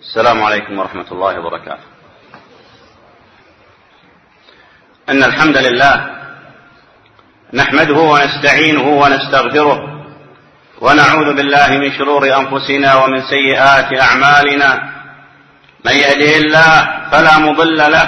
السلام عليكم ورحمة الله وبركاته. إن الحمد لله نحمده ونستعينه ونستغفره ونعوذ بالله من شرور أنفسنا ومن سيئات أعمالنا. من يهده الله فلا مضل له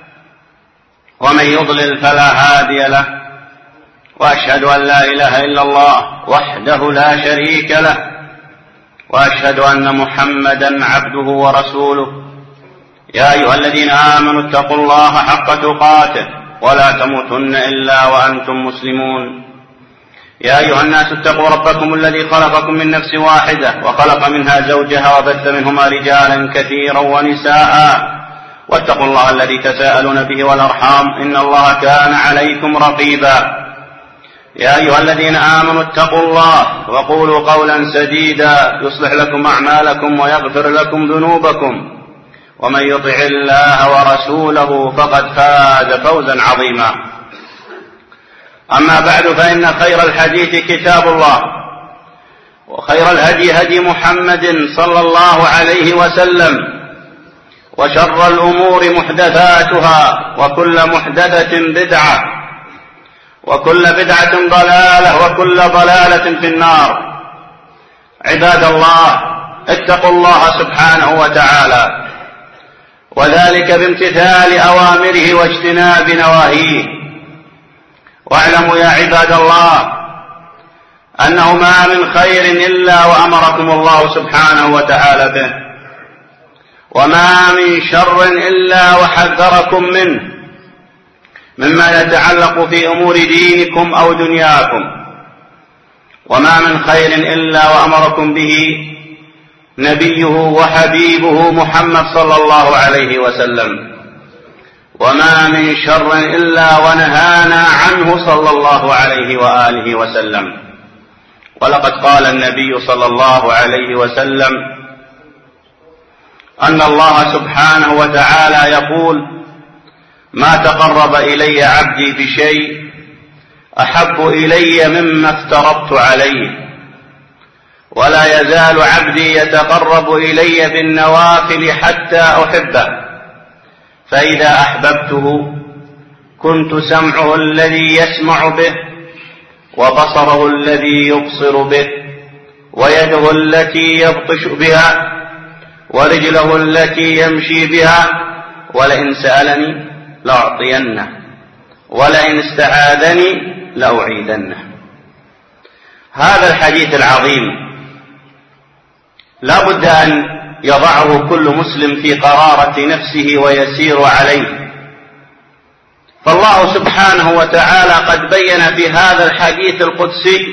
ومن يضلل فلا هادي له، وأشهد أن لا إله إلا الله وحده لا شريك له، وأشهد أن محمدا عبده ورسوله. يا أيها الذين آمنوا اتقوا الله حق تقاته ولا تموتن إلا وأنتم مسلمون. يا أيها الناس اتقوا ربكم الذي خلقكم من نفس واحدة وخلق منها زوجها وبث منهما رجالا كثيرا ونساء، واتقوا الله الذي تساءلون به والأرحام إن الله كان عليكم رقيبا. يا أيها الذين آمنوا اتقوا الله وقولوا قولا سديدا يصلح لكم أعمالكم ويغفر لكم ذنوبكم، ومن يطع الله ورسوله فقد فاز فوزا عظيما. أما بعد، فإن خير الحديث كتاب الله، وخير الهدي هدي محمد صلى الله عليه وسلم، وشر الأمور محدثاتها، وكل محدثة بدعة، وكل بدعة ضلالة، وكل ضلالة في النار. عباد الله، اتقوا الله سبحانه وتعالى، وذلك بامتثال أوامره واجتناب نواهيه. واعلموا يا عباد الله أنه ما من خير إلا وأمركم الله سبحانه وتعالى به، وما من شر إلا وحذركم منه، مما يتعلق في أمور دينكم أو دنياكم. وما من خير إلا وأمركم به نبيه وحبيبه محمد صلى الله عليه وسلم، وما من شر إلا ونهانا عنه صلى الله عليه وآله وسلم. ولقد قال النبي صلى الله عليه وسلم أن الله سبحانه وتعالى يقول: ما تقرب إلي عبدي بشيء أحب إلي مما افترضت عليه، ولا يزال عبدي يتقرب إلي بالنوافل حتى أحبه، فإذا أحببته كنت سمعه الذي يسمع به، وبصره الذي يبصر به، ويده التي يبطش بها، ورجله التي يمشي بها، ولئن سألني لأعطينه، ولئن استعاذني لأعيذنه. هذا الحديث العظيم لا بد أن يضعه كل مسلم في قرارة نفسه ويسير عليه. فالله سبحانه وتعالى قد بين في هذا الحديث القدسي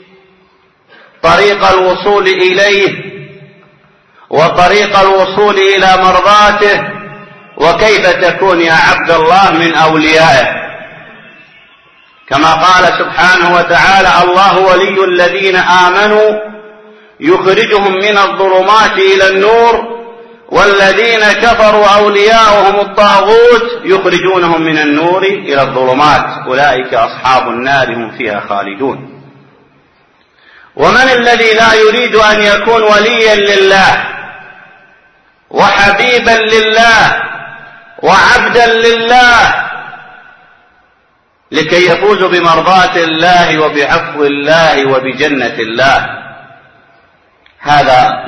طريق الوصول إليه، وطريق الوصول إلى مرضاته، وكيف تكون يا عبد الله من أوليائه. كما قال سبحانه وتعالى: الله ولي الذين آمنوا يخرجهم من الظلمات إلى النور، والذين كفروا أولياؤهم الطاغوت يخرجونهم من النور إلى الظلمات، أولئك أصحاب النار هم فيها خالدون. ومن الذي لا يريد أن يكون وليا لله وحبيبا لله وعبدا لله لكي يفوز بمرضاة الله وبعفو الله وبجنة الله؟ هذا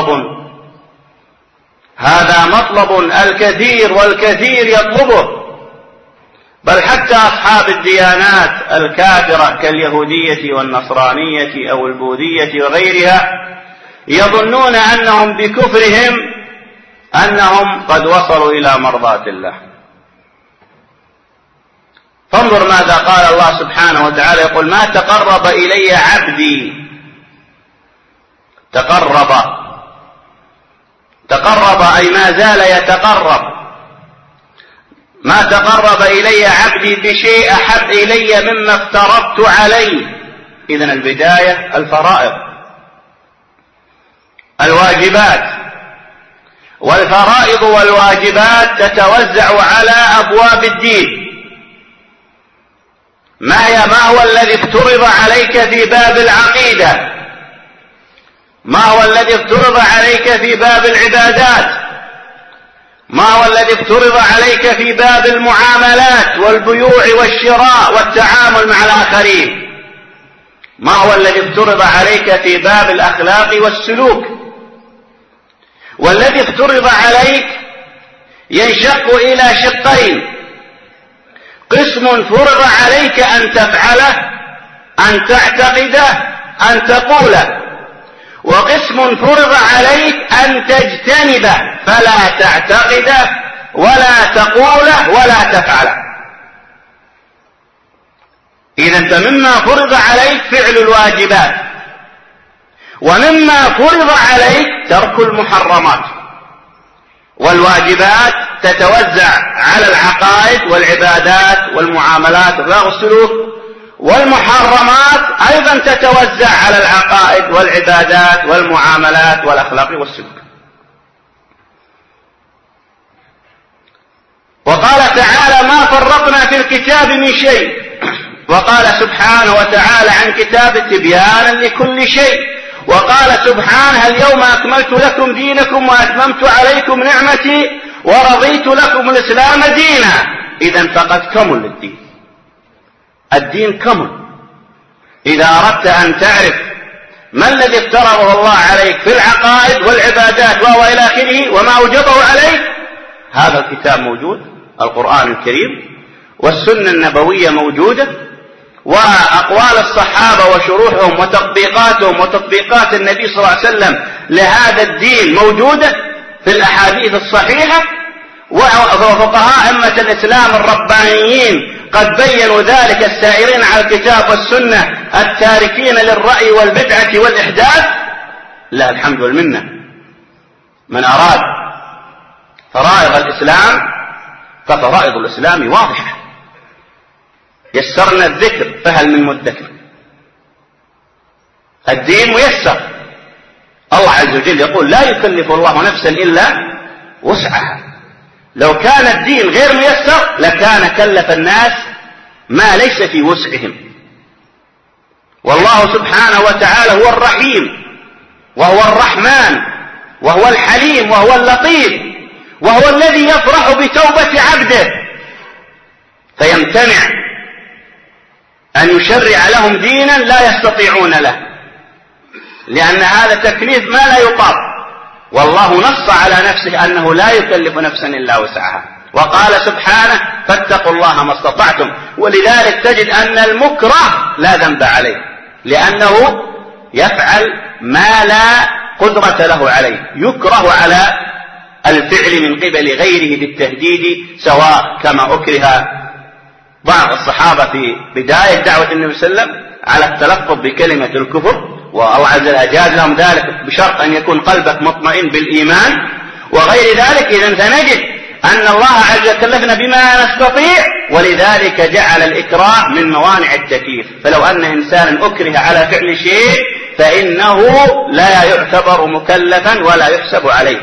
مطلب الكثير والكثير يطلبه، بل حتى أصحاب الديانات الكافرة كاليهودية والنصرانية أو البوذية وغيرها يظنون أنهم بكفرهم أنهم قد وصلوا إلى مرضاة الله. فانظر ماذا قال الله سبحانه وتعالى، يقول: ما تقرب إلي عبدي. تقرب أي ما زال يتقرب. ما تقرب إلي عبدي بشيء أحب إلي مما افترضت عليه. إذن البداية الفرائض، الواجبات، والفرائض والواجبات تتوزع على أبواب الدين. ما هو الذي افترض عليك في باب العقيدة؟ ما هو الذي افترض عليك في باب العبادات؟ ما هو الذي افترض عليك في باب المعاملات والبيوع والشراء والتعامل مع الآخرين؟ ما هو الذي افترض عليك في باب الأخلاق والسلوك؟ والذي افترض عليك ينشق إلى شقين: قسم فرض عليك أن تفعله، أن تعتقده، أن تقوله، وقسم فرض عليك أن تجتنبه فلا تعتقده ولا تقوله ولا تفعله. إذن فمما فرض عليك فعل الواجبات، ومما فرض عليك ترك المحرمات. والواجبات تتوزع على العقائد والعبادات والمعاملات والسلوك، والمحرمات أيضا تتوزع على العقائد والعبادات والمعاملات والأخلاق والسلوك. وقال تعالى: ما فرطنا في الكتاب من شيء. وقال سبحانه وتعالى عن كتاب تبيانا لكل شيء. وقال سبحانه: اليوم أكملت لكم دينكم وأتممت عليكم نعمتي ورضيت لكم الإسلام دينا. إذن فقد كمل الدين، الدين كمل. إذا أردت أن تعرف ما الذي افترضه الله عليك في العقائد والعبادات وهو إلى آخره وما أوجبه عليك، هذا الكتاب موجود، القرآن الكريم، والسنة النبوية موجودة، وأقوال الصحابة وشروحهم وتطبيقاتهم وتطبيقات النبي صلى الله عليه وسلم لهذا الدين موجودة في الأحاديث الصحيحة. وفقهاء أئمة الإسلام الربانيين قد بيّنوا ذلك، السائرين على الكتاب والسنة التاركين للرأي والبدعة والإحداث. لا الحمد والمنة. من أراد فرائض الإسلام ففرائض الإسلام واضحة، يسرنا الذكر فهل من مدكر. الدين ميسر. الله عز وجل يقول: لا يكلف الله نفسا إلا وسعها. لو كان الدين غير ميسر لكان كلف الناس ما ليس في وسعهم. والله سبحانه وتعالى هو الرحيم وهو الرحمن وهو الحليم وهو اللطيف، وهو الذي يفرح بتوبة عبده، فيمتنع أن يشرع لهم دينا لا يستطيعون له، لأن هذا تكليف ما لا يطاق. والله نص على نفسه أنه لا يكلف نفسا إلا وسعها، وقال سبحانه: فاتقوا الله ما استطعتم. ولذلك تجد أن المكره لا ذنب عليه، لأنه يفعل ما لا قدرة له عليه، يكره على الفعل من قبل غيره بالتهديد، سواء كما أكره بعض الصحابة في بداية دعوة النبي صلى الله عليه وسلم على التلفظ بكلمة الكفر، والله عز وجل أجاز لهم ذلك بشرط أن يكون قلبك مطمئن بالإيمان وغير ذلك. إذن فنجد أن الله عز وجل كلفنا بما نستطيع، ولذلك جعل الإكراه من موانع التكليف. فلو أن إنسانا أكره على فعل شيء فإنه لا يعتبر مكلفا ولا يحسب عليه.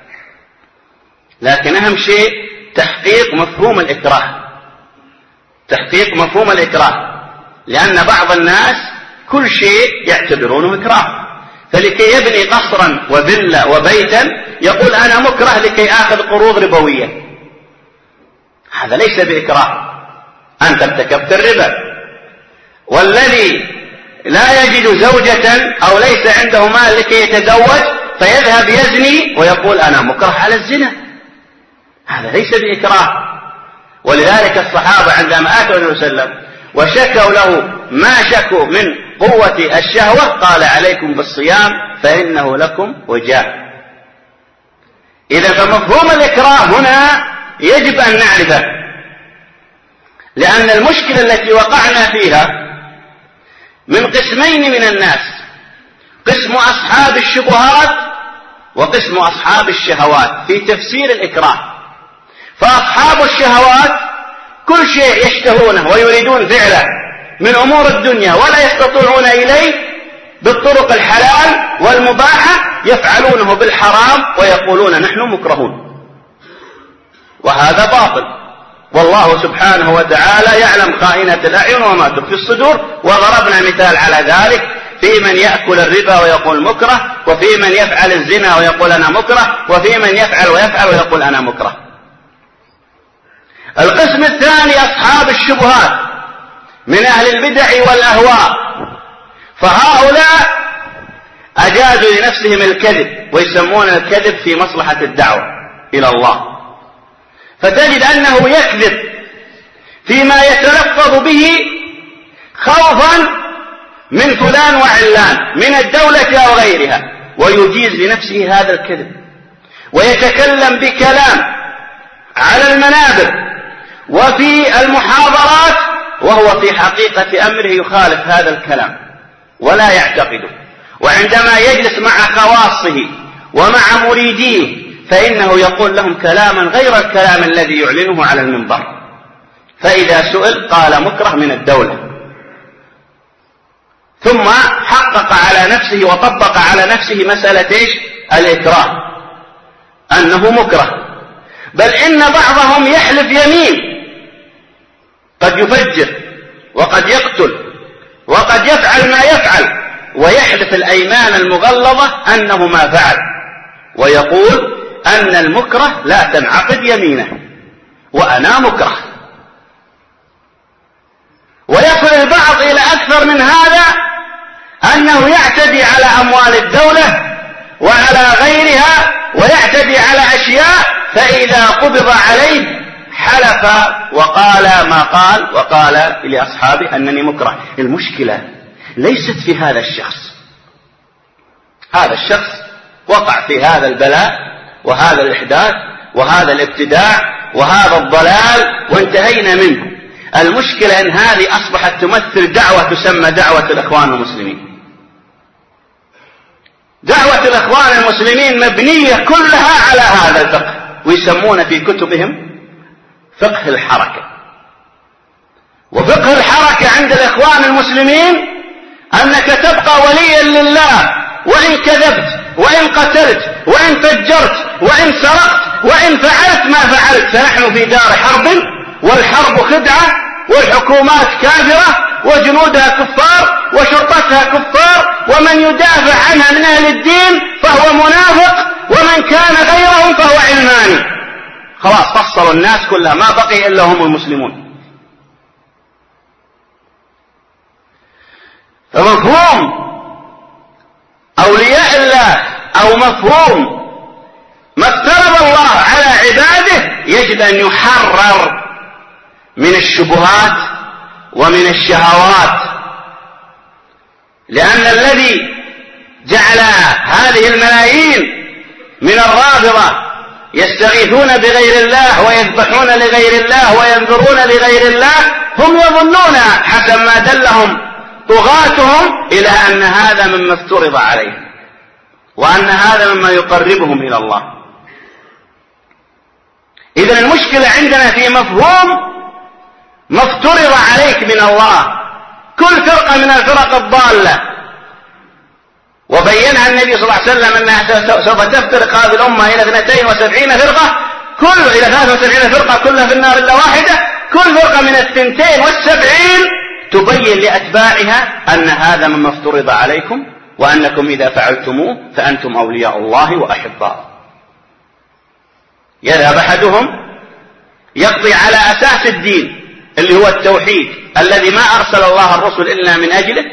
لكن أهم شيء تحقيق مفهوم الإكراه، تحقيق مفهوم الإكراه، لأن بعض الناس كل شيء يعتبرونه إكراه. فلكي يبني قصرا وفيلا وبيتا يقول: أنا مكره لكي آخذ قروض ربوية. هذا ليس بإكراه، أنت ارتكبت الربا. والذي لا يجد زوجة أو ليس عنده مال لكي يتزوج فيذهب يزني ويقول: أنا مكره على الزنا، هذا ليس بإكراه. ولذلك الصحابة عندما آتوا النبي صلى الله عليه وسلم وشكوا له ما شكوا من قوة الشهوة قال: عليكم بالصيام فإنه لكم وجاء. إذا فمفهوم الإكراه هنا يجب أن نعرفه، لأن المشكلة التي وقعنا فيها من قسمين من الناس: قسم أصحاب الشبهات وقسم أصحاب الشهوات في تفسير الإكراه. فأصحاب الشهوات كل شيء يشتهونه ويريدون فعله من أمور الدنيا ولا يستطيعون إليه بالطرق الحلال والمباحة، يفعلونه بالحرام ويقولون نحن مكرهون، وهذا باطل. والله سبحانه وتعالى يعلم خائنة الأعين وما تخفي الصدور، وضربنا مثال على ذلك في من يأكل الربا ويقول مكره، وفي من يفعل الزنا ويقول أنا مكره، وفي من يفعل ويقول أنا مكره. القسم الثاني أصحاب الشبهات من أهل البدع والأهواء، فهؤلاء أجازوا لنفسهم الكذب ويسمون الكذب في مصلحة الدعوة إلى الله، فتجد أنه يكذب فيما يتلفظ به خوفا من فلان وعلان من الدولة أو غيرها، ويجيز لنفسه هذا الكذب، ويتكلم بكلام على المنابر وفي المحاضرات وهو في حقيقة أمره يخالف هذا الكلام ولا يعتقده، وعندما يجلس مع خواصه ومع مريديه فإنه يقول لهم كلاما غير الكلام الذي يعلنه على المنبر، فإذا سئل قال مكره من الدولة، ثم حقق على نفسه وطبق على نفسه مسألة الإكراه أنه مكره، بل إن بعضهم يحلف يمين قد يفجر وقد يقتل وقد يفعل ما يفعل، ويحلف الأيمان المغلظة أنه ما فعل، ويقول أن المكره لا تنعقد يمينه وأنا مكره. ويصل البعض إلى أكثر من هذا، أنه يعتدي على أموال الدولة وعلى غيرها ويعتدي على أشياء، فإذا قبض عليه حلف وقال ما قال، وقال لأصحابه أنني مكره. المشكلة ليست في هذا الشخص، هذا الشخص وقع في هذا البلاء وهذا الإحداث وهذا الابتداع وهذا الضلال وانتهينا منه. المشكلة أن هذه أصبحت تمثل دعوة تسمى دعوة الإخوان المسلمين. دعوة الإخوان المسلمين مبنية كلها على هذا الفقه، ويسمون في كتبهم فقه الحركة. وفقه الحركة عند الإخوان المسلمين أنك تبقى وليا لله وإن كذبت وإن قتلت وإن فجرت وإن سرقت وإن فعلت ما فعلت، فنحن في دار حرب والحرب خدعة والحكومات كافرة وجنودها كفار وشرطتها كفار، ومن يدافع عنها من أهل الدين فهو منافق، ومن كان غيرهم فهو علماني. خلاص فصلوا الناس كلها، ما بقي إلا هم المسلمون. فمفهوم أولياء الله أو مفهوم ما افترض الله على عباده يجب أن يحرر من الشبهات ومن الشهوات، لأن الذي جعل هذه الملايين من الرافضة يستغيثون بغير الله ويذبحون لغير الله وينذرون لغير الله، هم يظنون حسب ما دلهم طغاتهم إلى أن هذا مما افترض عليهم وأن هذا مما يقربهم إلى الله. إذن المشكلة عندنا في مفهوم ما افترض عليك من الله. كل فرقة من الفرق الضالة وبينها النبي صلى الله عليه وسلم أنها سوف تفترق هذه الأمة إلى 72 فرقة، إلى 73 فرقة كلها في النار إلا واحدة. كل فرقة من 72 تبين لأتباعها أن هذا مما افترض عليكم، وأنكم إذا فعلتموه فأنتم أولياء الله وأحباؤه. يذهب أحدهم يقضي على أساس الدين اللي هو التوحيد الذي ما أرسل الله الرسل إلا من أجله،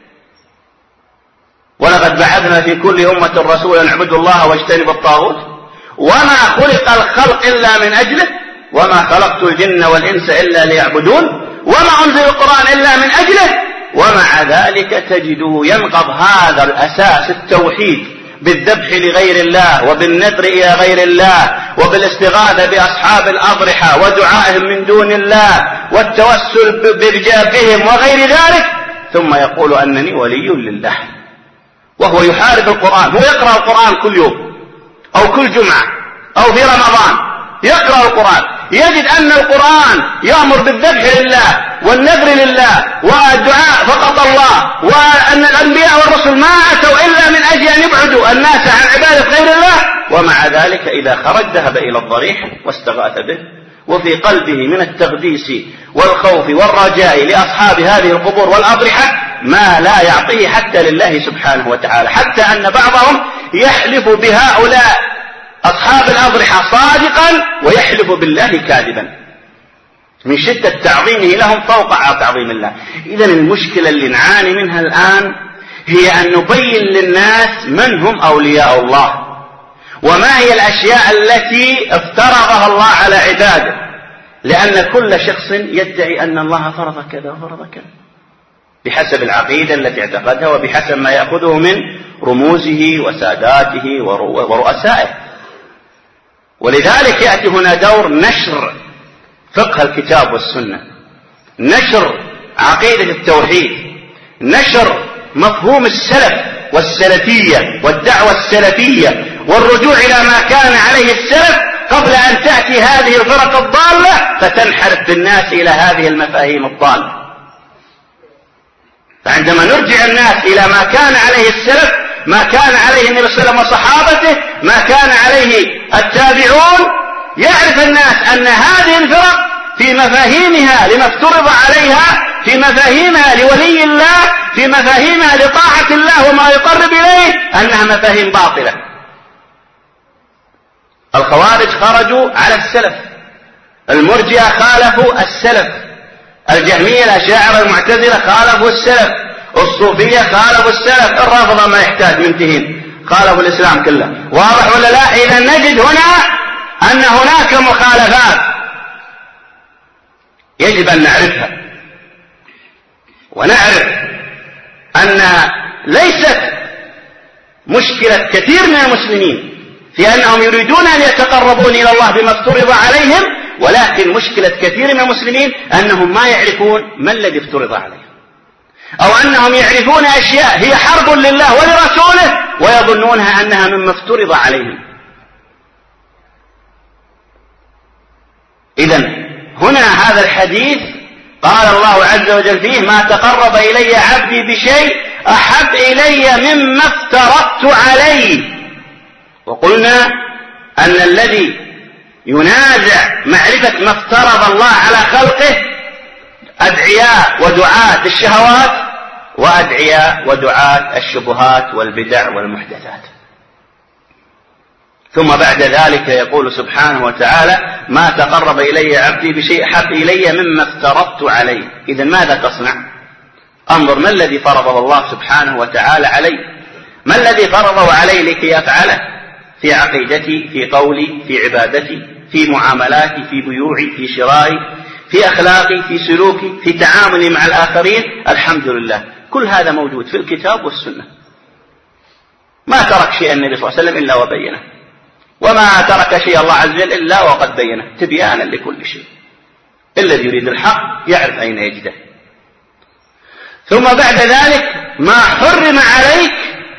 ولقد بعثنا في كل أمة رسولا ان اعبدوا الله واجتنبوا الطاغوت، وما خلق الخلق إلا من أجله، وما خلقت الجن والإنس إلا ليعبدون، وما أنزل القرآن إلا من أجله. ومع ذلك تجده ينقض هذا الأساس التوحيد بالذبح لغير الله وبالنذر إلى غير الله وبالاستغاثة بأصحاب الأضرحة ودعائهم من دون الله والتوسل برجافهم وغير ذلك، ثم يقول أنني ولي لله، وهو يحارب القرآن. هو يقرأ القرآن كل يوم أو كل جمعة أو في رمضان يقرأ القرآن، يجد أن القرآن يأمر بالذبح لله والنذر لله والدعاء فقط الله، وأن الأنبياء والرسل ما أتوا إلا من أجل أن يبعدوا الناس عن عبادة غير الله. ومع ذلك إذا خرج ذهب إلى الضريح واستغاث به، وفي قلبه من التقديس والخوف والرجاء لأصحاب هذه القبور والأضرحة ما لا يعطيه حتى لله سبحانه وتعالى، حتى أن بعضهم يحلف بهؤلاء أصحاب الأضرحة صادقا ويحلف بالله كاذبا من شدة تعظيمه لهم فوق تعظيم الله. إذن المشكلة اللي نعاني منها الآن هي أن نبين للناس من هم أولياء الله، وما هي الأشياء التي افترضها الله على عباده، لأن كل شخص يدعي أن الله فرض كذا وفرض كذا بحسب العقيدة التي اعتقدها وبحسب ما يأخذه من رموزه وساداته ورؤسائه. ولذلك يأتي هنا دور نشر فقه الكتاب والسنة، نشر عقيدة التوحيد، نشر مفهوم السلف والسلفية والدعوة السلفية والرجوع إلى ما كان عليه السلف قبل أن تأتي هذه الفرق الضالة فتنحرف بالناس إلى هذه المفاهيم الضالة. فعندما نرجع الناس إلى ما كان عليه السلف، ما كان عليه النبي صلى الله عليه وسلم وصحابته، ما كان عليه التابعون، يعرف الناس أن هذه الفرق في مفاهيمها لما افترض عليها، في مفاهيمها لولي الله، في مفاهيمها لطاعة الله وما يقرب إليه، أنها مفاهيم باطلة. الخوارج خرجوا على السلف، المرجئة خالفوا السلف، الجهمية الأشاعرة المعتزلة خالفوا السلف، الصوفية خالفوا السلف، الرافضة ما يحتاج منتهين خالفوا الإسلام كله. واضح ولا لا؟ إذا نجد هنا أن هناك مخالفات يجب أن نعرفها، ونعرف أن ليست مشكلة كثير من المسلمين في أنهم يريدون أن يتقربون إلى الله بما افترض عليهم، ولكن مشكلة كثير من المسلمين أنهم ما يعرفون ما الذي افترض عليهم، أو أنهم يعرفون أشياء هي حرب لله ولرسوله ويظنونها أنها مما افترض عليهم. إذن هنا هذا الحديث قال الله عز وجل فيه: ما تقرب إلي عبدي بشيء أحب إلي مما افترضت عليه. وقلنا أن الذي ينازع معرفة ما افترض الله على خلقه أدعياء ودعاة الشهوات وأدعياء ودعاة الشبهات والبدع والمحدثات. ثم بعد ذلك يقول سبحانه وتعالى: ما تقرب إلي عبدي بشيء أحب إلي مما افترضت عليه. إذن ماذا تصنع؟ انظر ما الذي فرضه الله سبحانه وتعالى علي، ما الذي فرضه علي لكي أفعله في عقيدتي، في قولي، في عبادتي، في معاملاتي، في بيوعي، في شرائي، في أخلاقي، في سلوكي، في تعاملي مع الآخرين. الحمد لله كل هذا موجود في الكتاب والسنة. ما ترك شيء النبي صلى الله عليه وسلم إلا وبينه، وما ترك شيء الله عز وجل إلا وقد بينه تبيانا لكل شيء. الذي يريد الحق يعرف أين يجده. ثم بعد ذلك ما حرم عليك: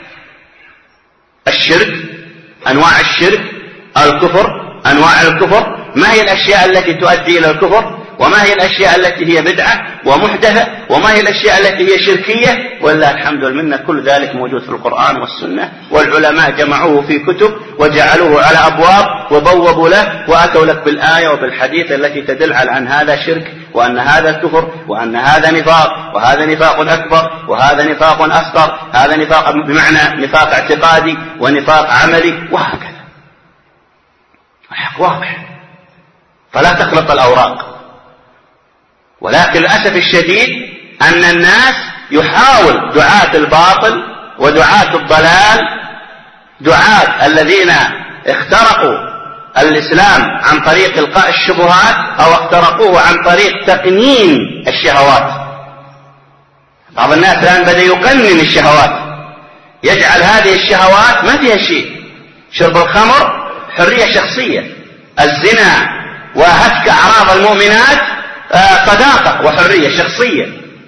الشرك، أنواع الشرك، الكفر، أنواع الكفر، ما هي الأشياء التي تؤدي إلى الكفر، وما هي الأشياء التي هي بدعة ومحدثة، وما هي الأشياء التي هي شركية. والله الحمد لله كل ذلك موجود في القرآن والسنة، والعلماء جمعوه في كتب وجعلوه على أبواب وبوبوا له وأتوا لك بالآية وبالحديث التي تدل على أن هذا شرك، وأن هذا كفر، وأن هذا نفاق، وهذا نفاق أكبر، وهذا نفاق أصغر، هذا نفاق بمعنى نفاق اعتقادي ونفاق عملي، وهكذا. الحق واضح، فلا تخلط الأوراق. ولكن للأسف الشديد أن الناس يحاول دعاة الباطل ودعاة الضلال، دعاة الذين اخترقوا الإسلام عن طريق إلقاء الشبهات أو اخترقوه عن طريق تقنين الشهوات. بعض الناس الآن بدأ يقنن الشهوات، يجعل هذه الشهوات ما فيها شيء. شرب الخمر حرية شخصية، الزنا وهتك أعراض المؤمنات صداقة وحرية شخصية.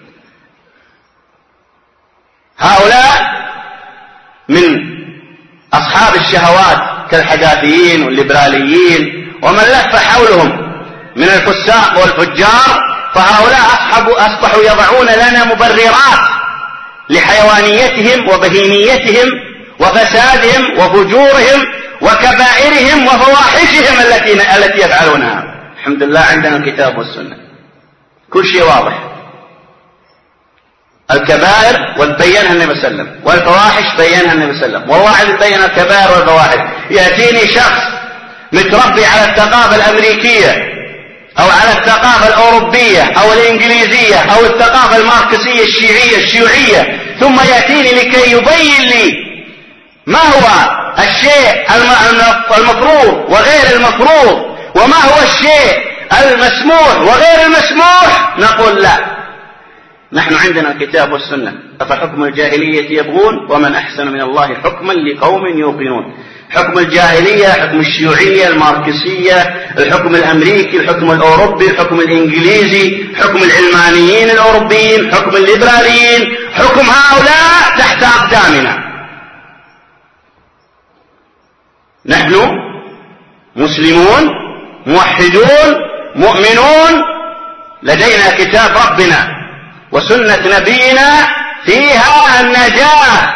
هؤلاء من أصحاب الشهوات كالحداثيين والليبراليين ومن لف حولهم من الفساق والفجار، فهؤلاء أصبحوا يضعون لنا مبررات لحيوانيتهم وبهيميتهم وفسادهم وفجورهم وكبائرهم وفواحشهم التي يفعلونها. الحمد لله عندنا الكتاب والسنة، كل شيء واضح. الكبائر وبينها النبي صلى الله عليه وسلم، والفواحش بينها النبي صلى الله عليه وسلم. والله بين الكبائر والفواحش. يأتيني شخص متربي على الثقافة الأمريكية أو على الثقافة الأوروبية أو الإنجليزية أو الثقافة الماركسية الشيوعية، ثم يأتيني لكي يبين لي ما هو الشيء المفروض وغير المفروض، وما هو الشيء المسموح وغير المسموح. نقول لا، نحن عندنا الكتاب والسنة. أفحكم الجاهلية يبغون ومن أحسن من الله حكما لقوم يوقنون. حكم الجاهلية، حكم الشيوعية الماركسية، الحكم الأمريكي، الحكم الأوروبي، الحكم الإنجليزي، حكم العلمانيين الأوروبيين، حكم الليبراليين، حكم هؤلاء تحت أقدامنا. نحن مسلمون موحدون مؤمنون، لدينا كتاب ربنا وسنة نبينا فيها النجاة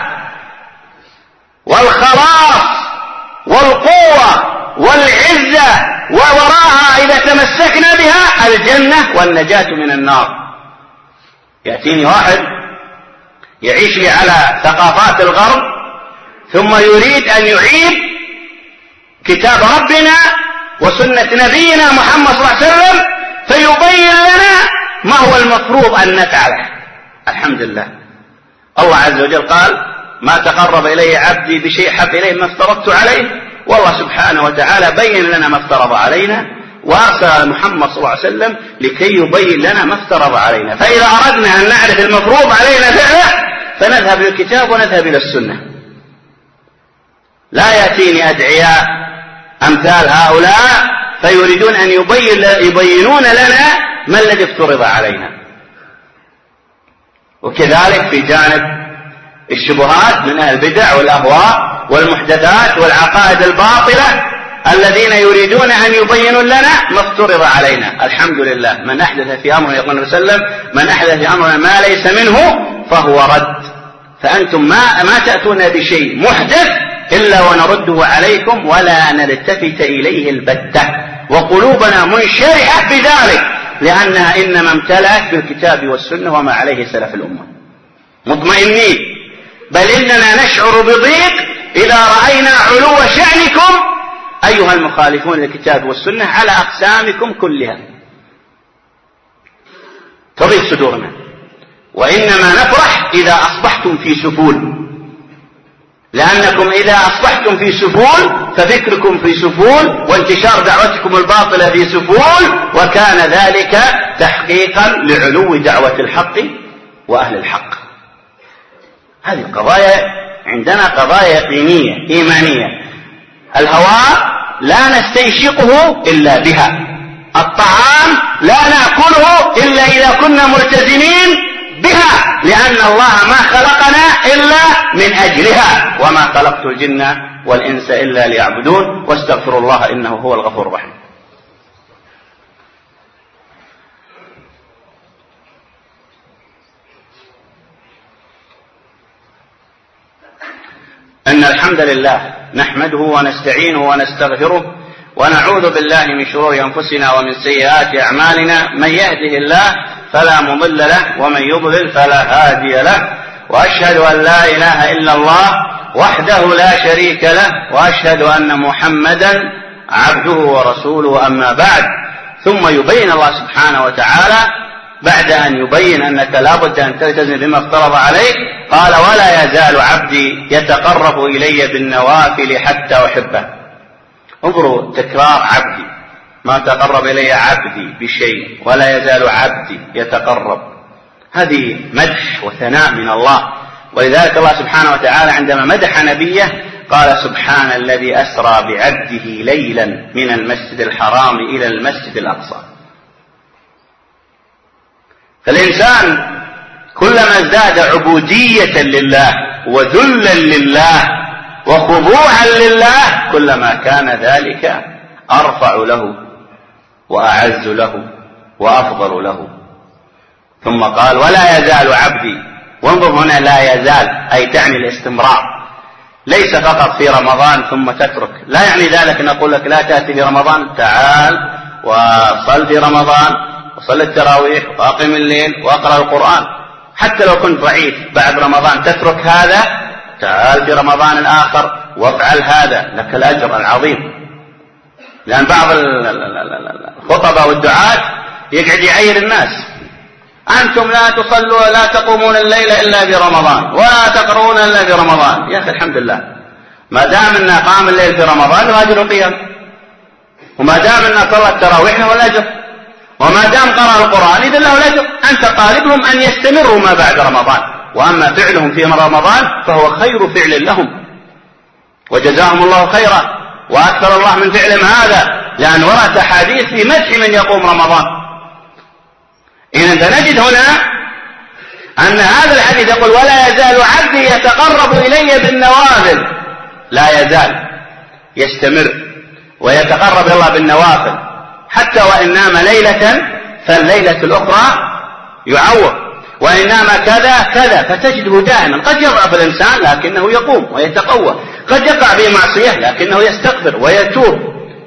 والخلاص والقوة والعزة، ووراءها إذا تمسكنا بها الجنة والنجاة من النار. يأتيني واحد يعيش لي على ثقافات الغرب ثم يريد أن يعيد كتاب ربنا وسنة نبينا محمد صلى الله عليه وسلم، فيبين لنا ما هو المفروض أن نفعله. الحمد لله، الله عز وجل قال: ما تقرب إلي عبدي بشيء حب إليه ما افترضت عليه. والله سبحانه وتعالى بين لنا ما افترض علينا، وأرسل محمد صلى الله عليه وسلم لكي يبين لنا ما افترض علينا. فإذا أردنا أن نعرف المفروض علينا فعله فنذهب للكتاب ونذهب إلى السنة. لا يأتيني أدعياء أمثال هؤلاء فيريدون أن يبينون لنا ما الذي افترض علينا. وكذلك في جانب الشبهات من أهل البدع والأهواء والمحدثات والعقائد الباطلة الذين يريدون أن يبينوا لنا ما افترض علينا. الحمد لله، من أحدث في أمرنا، يقول النبي صلى الله عليه وسلم: من أحدث في أمرنا ما ليس منه فهو رد. فأنتم ما تأتون بشيء محدث إلا ونرده عليكم ولا نلتفت إليه البتة، وقلوبنا منشرحة بذلك، لأنها إنما امتلأت بالكتاب والسنة وما عليه سلف الأمة، مطمئنين. بل إننا نشعر بضيق إذا رأينا علو شأنكم أيها المخالفون للكتاب والسنة على أقسامكم كلها، تضيق صدورنا. وإنما نفرح إذا أصبحتم في سفول، لأنكم إذا أصبحتم في سفول ففكركم في سفول، وانتشار دعوتكم الباطلة في سفول، وكان ذلك تحقيقا لعلو دعوة الحق وأهل الحق. هذه القضايا عندنا قضايا يقينية إيمانية. الهواء لا نستنشقه إلا بها، الطعام لا نأكله إلا إذا كنا ملتزمين بها، لأن الله ما خلقنا إلا من أجلها، وما خلقت الجن والإنس إلا ليعبدون، واستغفروا الله إنه هو الغفور الرحيم. إن الحمد لله نحمده ونستعينه ونستغفره ونعوذ بالله من شرور أنفسنا ومن سيئات أعمالنا. من يهده الله فلا مضل له ومن يضلل فلا هادي له، وأشهد أن لا إله إلا الله وحده لا شريك له، وأشهد أن محمدا عبده ورسوله. أما بعد، ثم يبين الله سبحانه وتعالى بعد أن يبين أنك لا بد أن تلتزم بما افترض عليك، قال: ولا يزال عبدي يتقرب إلي بالنوافل حتى أحبه. انظروا تكرار عبدي، ما تقرب إلي عبدي بشيء، ولا يزال عبدي يتقرب. هذه مدح وثناء من الله. ولذلك الله سبحانه وتعالى عندما مدح نبيه قال: سبحان الذي أسرى بعبده ليلا من المسجد الحرام إلى المسجد الأقصى. فالإنسان كلما ازداد عبودية لله وذلا لله وخضوعا لله كلما كان ذلك أرفع له وأعز له وأفضل له. ثم قال: ولا يزال عبدي. وانظر هنا، لا يزال أي تعني الاستمرار، ليس فقط في رمضان ثم تترك. لا يعني ذلك نقول لك لا تأتي في رمضان، تعال وصل في رمضان وصل التراويح وأقم الليل وأقرأ القرآن. حتى لو كنت ضعيف بعد رمضان تترك هذا، تعال في رمضان الآخر وافعل هذا، لك الأجر العظيم. لأن بعض الخطباء والدعاة يقعد يعير الناس: أنتم لا تصلوا ولا تقومون الليل إلا في رمضان ولا تقرؤون إلا في رمضان. يا أخي الحمد لله، ما دام أننا قام الليل في رمضان له أجر القيام، وما دام أننا صلى التراويح له الأجر، وما دام قرأ القرآن إذن له الأجر. أنت طالبهم أن يستمروا ما بعد رمضان، وأما فعلهم في رمضان فهو خير فعل لهم، وجزاهم الله خيرا وأكثر الله من فعلهم هذا، لأن ورد حديث في مدح من يقوم رمضان. إذن نجد هنا أن هذا الحديث يقول: ولا يزال عبدي يتقرب إلي بالنوافل. لا يزال يستمر ويتقرب الله بالنوافل، حتى وإن نام ليلة فالليلة الأخرى يعوض، وإن نام كذا كذا، فتجده دائما. قد يضعف الإنسان لكنه يقوم ويتقوى، قد يقع في معصية لكنه يستغفر ويتوب.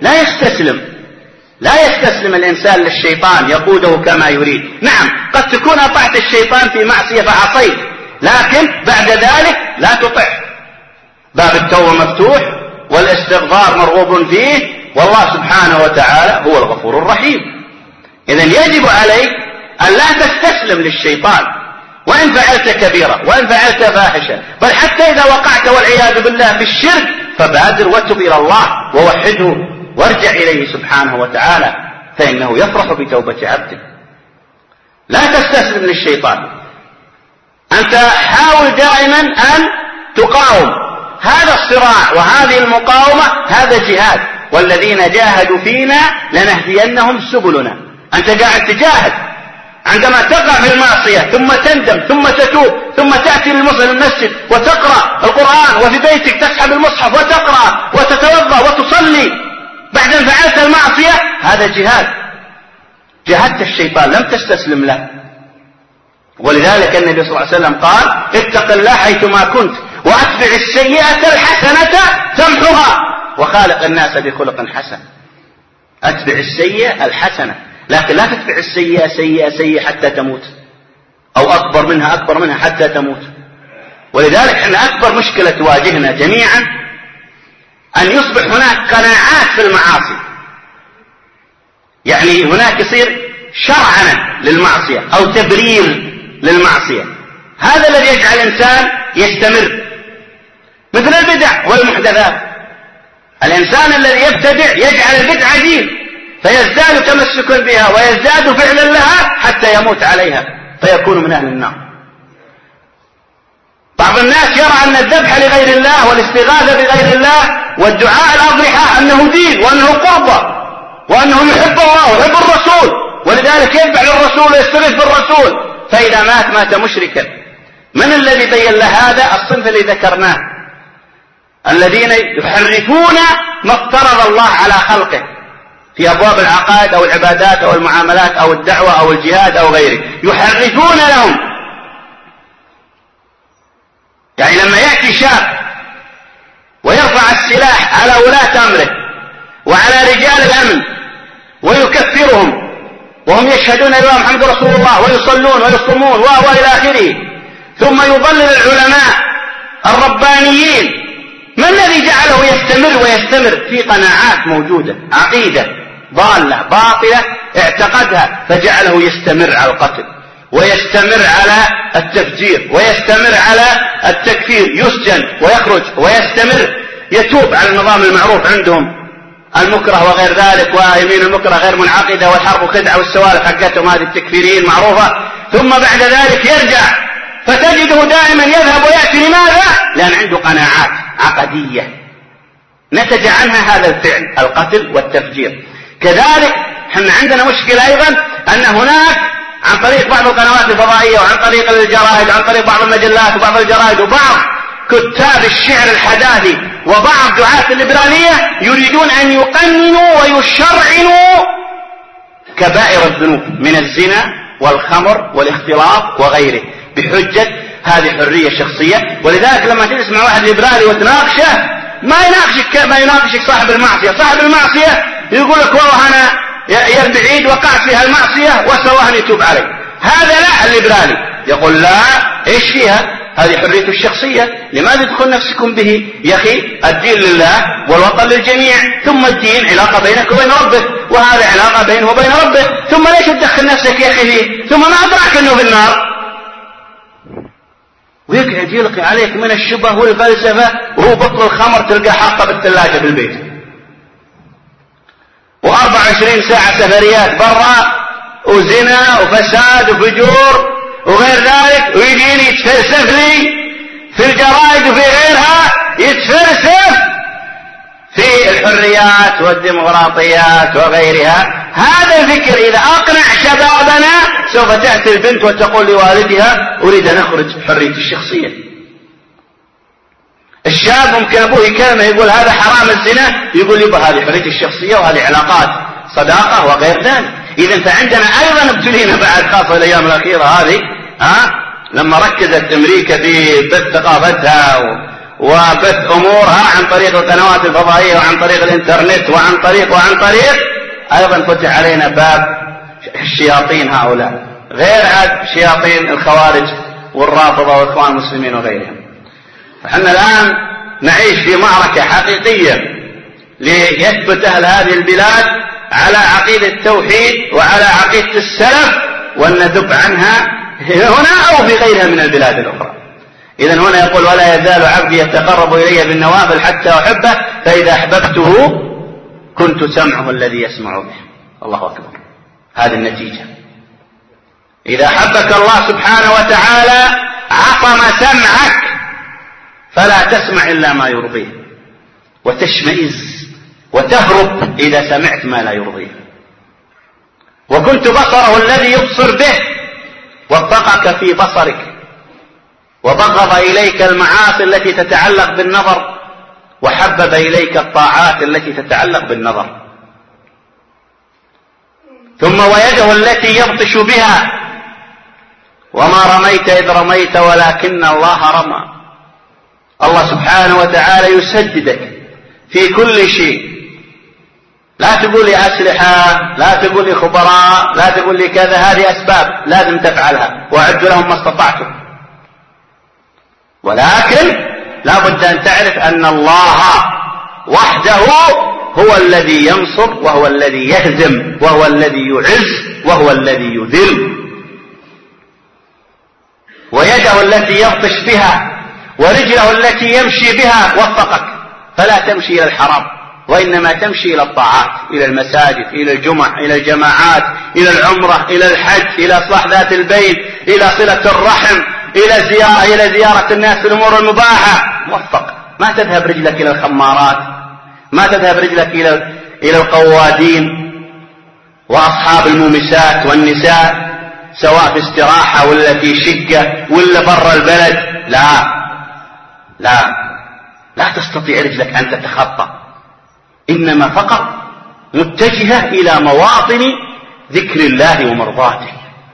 لا يستسلم الإنسان للشيطان يقوده كما يريد. نعم، قد تكون أطعت الشيطان في معصية فعصيت، لكن بعد ذلك لا تطع. باب التوبة مفتوح والاستغفار مرغوب فيه، والله سبحانه وتعالى هو الغفور الرحيم. إذن يجب عليك أن لا تستسلم للشيطان، وإن فعلت كبيرة وإن فعلت فاحشة، بل حتى إذا وقعت والعياذ بالله في الشرك فبادر وتب إلى الله ووحده وارجع إليه سبحانه وتعالى، فإنه يفرح بتوبة عبده. لا تستسلم للشيطان، أنت حاول دائما أن تقاوم هذا الصراع وهذه المقاومة، هذا جهاد. والذين جاهدوا فينا لنهدينهم سبلنا. أنت قاعد تجاهد، عندما تقع في المعصية ثم تندم ثم تتوب ثم تأتي للمسجد وتقرأ القرآن، وفي بيتك تسحب المصحف وتقرأ وتتوضأ وتصلي بعد أن فعلت المعصية، هذا جهاد. جاهدت الشيطان، لم تستسلم له. ولذلك النبي صلى الله عليه وسلم قال: اتق الله حيثما كنت وأتبع السيئة الحسنة تمحها وخالق الناس بخلق حسن. أتبع السيئة الحسنة، لكن لا تتبع السيئة سيئة حتى تموت، أو أكبر منها حتى تموت. ولذلك احنا أكبر مشكلة تواجهنا جميعا أن يصبح هناك قناعات في المعاصي، يعني هناك يصير شرعنة للمعصية أو تبرير للمعصية. هذا الذي يجعل الإنسان يستمر، مثل البدع والمحدثات. الإنسان الذي يبتدع يجعل البدعة دين، فيزداد تمسكا بها ويزداد فعلا لها حتى يموت عليها فيكون من أهل النار. بعض الناس يرى أن الذبح لغير الله والاستغاثة بغير الله والدعاء الأضرحة أنه دين وأنه قربة وأنه يحب الله ويحب الرسول، ولذلك يذبح للرسول ويستغيث بالرسول، فإذا مات مشركا. من الذي بين له هذا؟ الصنف الذي ذكرناه، الذين يحرفون ما افترض الله على خلقه في أبواب العقائد أو العبادات أو المعاملات أو الدعوة أو الجهاد أو غيره، يحرفون لهم. يعني لما يأتي شاب ويرفع السلاح على ولاة أمره وعلى رجال الأمن ويكفرهم وهم يشهدون أن محمد رسول الله ويصلون ويصومون وإلى آخره، ثم يضلل العلماء الربانيين، ما الذي جعله يستمر في قناعات موجودة، عقيدة ضالة باطلة اعتقدها، فجعله يستمر على القتل ويستمر على التفجير ويستمر على التكفير، يسجن ويخرج ويستمر يتوب على النظام المعروف عندهم، المكره وغير ذلك، ويمين المكره غير منعقدة والحرب خدعة والسوالف حقتهم هذه التكفيريين معروفة، ثم بعد ذلك يرجع فتجده دائما يذهب ويأتي. لماذا؟ لأن عنده قناعات عقدية نتج عنها هذا الفعل، القتل والتفجير. كذلك احنا عندنا مشكلة أيضا أن هناك عن طريق بعض القنوات الفضائية وعن طريق الجرائد وعن طريق بعض المجلات وبعض الجرائد وبعض كتاب الشعر الحداثي وبعض دعاة الليبرالية يريدون أن يقننوا ويشرعنوا كبائر الذنوب من الزنا والخمر والاختلاط وغيره بحجة هذه حرية شخصية. ولذلك لما تجلس مع واحد ليبرالي وتناقشه ما يناقشك صاحب المعصية. صاحب المعصية يقول لك والله أنا يا بعيد وقعت في هالمعصية وأسأل الله أن يتوب علي. هذا لا الليبرالي يقول لا، إيش فيها؟ هذه حرية الشخصية، لماذا تدخل نفسكم به؟ يا أخي الدين لله والوطن للجميع، ثم الدين علاقة بينك وبين ربك، وهذا علاقة بينه وبين ربك، ثم ليش تدخل نفسك يا أخي فيه؟ ثم ما أدراك أنه في النار؟ ويقعد يلقي عليك من الشبه والفلسفة، وهو بطل الخمر تلقى حاطة بالثلاجة في البيت، و24 ساعة سفريات برا، وزنا وفساد وفجور وغير ذلك، ويجيني يتفلسف لي في الجرائد وفي غيرها، يتفلسف في الحريات والديمقراطيات وغيرها. هذا الفكر إذا أقنع شبابنا سوف تأتي البنت وتقول لوالدها أريد أن أخرج حرية الشخصية. الشاب ممكن أبوه يكلمه يقول هذا حرام الزنا، يقول يبقى هذه حرية الشخصية وهذه علاقات صداقة وغير ذلك. إذن فعندنا أيضا ابتلينا بعد، خاصة الأيام الأخيرة هذه لما ركزت أمريكا في بث ثقافتها وبث أمورها عن طريق القنوات الفضائية وعن طريق الإنترنت وعن طريق أيضا فتح علينا باب الشياطين هؤلاء، غير عاد شياطين الخوارج والرافضة والإخوان المسلمين وغيرهم. فإحنا الآن نعيش في معركة حقيقية ليثبت أهل هذه البلاد على عقيدة التوحيد وعلى عقيدة السلف، ونذب عنها هنا أو في غيرها من البلاد الأخرى. إذن هنا يقول ولا يزال عبدي يتقرب إلي بالنوافل حتى أحبه، فإذا أحببته كنت سمعه الذي يسمع به. الله أكبر، هذه النتيجة. إذا أحبك الله سبحانه وتعالى عصم سمعك فلا تسمع إلا ما يرضيه، وتشمئز وتهرب إذا سمعت ما لا يرضيه. وكنت بصره الذي يبصر به، وفقك في بصرك، وبغض إليك المعاصي التي تتعلق بالنظر، وحبب إليك الطاعات التي تتعلق بالنظر. ثم ويده التي يبطش بها، وما رميت إذ رميت ولكن الله رمى. الله سبحانه وتعالى يسددك في كل شيء. لا تقول لي أسلحة، لا تقول لي خبراء، لا تقول لي كذا، هذه أسباب لازم تفعلها، وأعدوا لهم ما استطعتم. ولكن لا بد أن تعرف أن الله وحده هو الذي ينصر، وهو الذي يهزم، وهو الذي يعز، وهو الذي يذل. ويده التي يبطش بها ورجله التي يمشي بها وفقك، فلا تمشي إلى الحرام، وإنما تمشي إلى الطاعات، إلى المساجد، إلى الجمع، إلى الجماعات، إلى العمرة، إلى الحج، إلى إصلاح ذات البين، إلى صلة الرحم، إلى زيارة الناس في الأمور المباحة. موفق. ما تذهب رجلك إلى الخمارات، ما تذهب رجلك إلى القوادين وأصحاب المومسات والنساء، سواء في استراحة ولا في شقة ولا برا البلد. لا تستطيع رجلك أن تتخطى، إنما فقط متجهة إلى مواطن ذكر الله ومرضاته.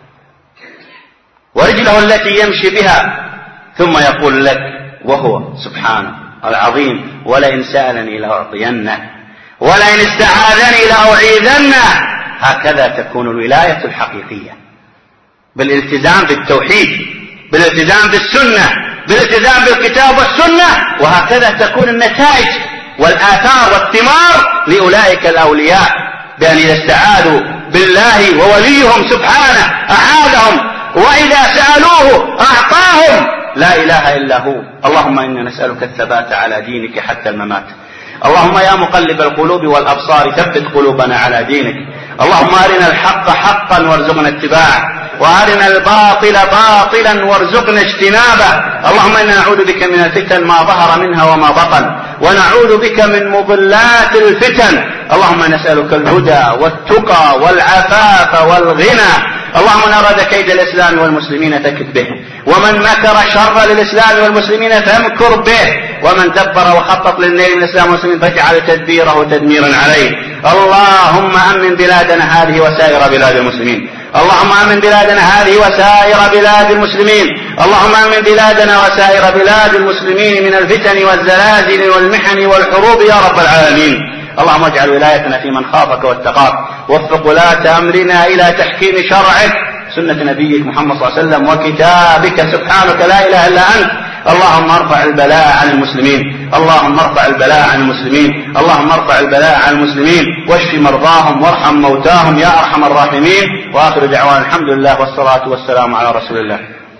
ورجله التي يمشي بها، ثم يقول لك وهو سبحانه العظيم ولئن سألني لأعطينه ولئن استعاذني لأعيذنه. هكذا تكون الولاية الحقيقية، بالالتزام بالتوحيد، بالالتزام بالسنة، بالالتزام بالكتاب والسنة. وهكذا تكون النتائج والآثار والثمار لأولئك الأولياء، بأن إذا استعاذوا بالله ووليهم سبحانه أعاذهم، وإذا سألوه أعطاهم. لا إله إلا هو. اللهم إنا نسألك الثبات على دينك حتى الممات. اللهم يا مقلب القلوب والأبصار ثبت قلوبنا على دينك. اللهم أرنا الحق حقا وارزقنا اتباعه، وأرنا الباطل باطلا وارزقنا اجتنابه. اللهم إنا نعوذ بك من الفتن ما ظهر منها وما بطن، ونعوذ بك من مضلات الفتن. اللهم نسألك الهدى والتقى والعفاف والغنى. اللهم من أراد كيد الإسلام والمسلمين فكد به، ومن مكر شر للإسلام والمسلمين فامكر به، ومن دبر وخطط للنيل من الإسلام والمسلمين فاجعل تدبيره تدميرا عليه. اللهم أمن بلادنا هذه وسائر بلاد المسلمين. اللهم أمن بلادنا هذه وسائر بلاد المسلمين. اللهم أمن بلادنا وسائر بلاد المسلمين من الفتن والزلازل والمحن والحروب يا رب العالمين. اللهم اجعل ولايتنا في من خافك واتقاك، وفق ولاة أمرنا إلى تحكيم شرعك. سنة نبيك محمد صلى الله عليه وسلم وكتابك سبحانك لا إله إلا أنت. اللهم ارفع البلاء عن المسلمين، اللهم ارفع البلاء عن المسلمين، اللهم ارفع البلاء عن المسلمين، واشف مرضاهم وارحم موتاهم يا أرحم الراحمين. وآخر دعوانا الحمد لله والصلاة والسلام على رسول الله.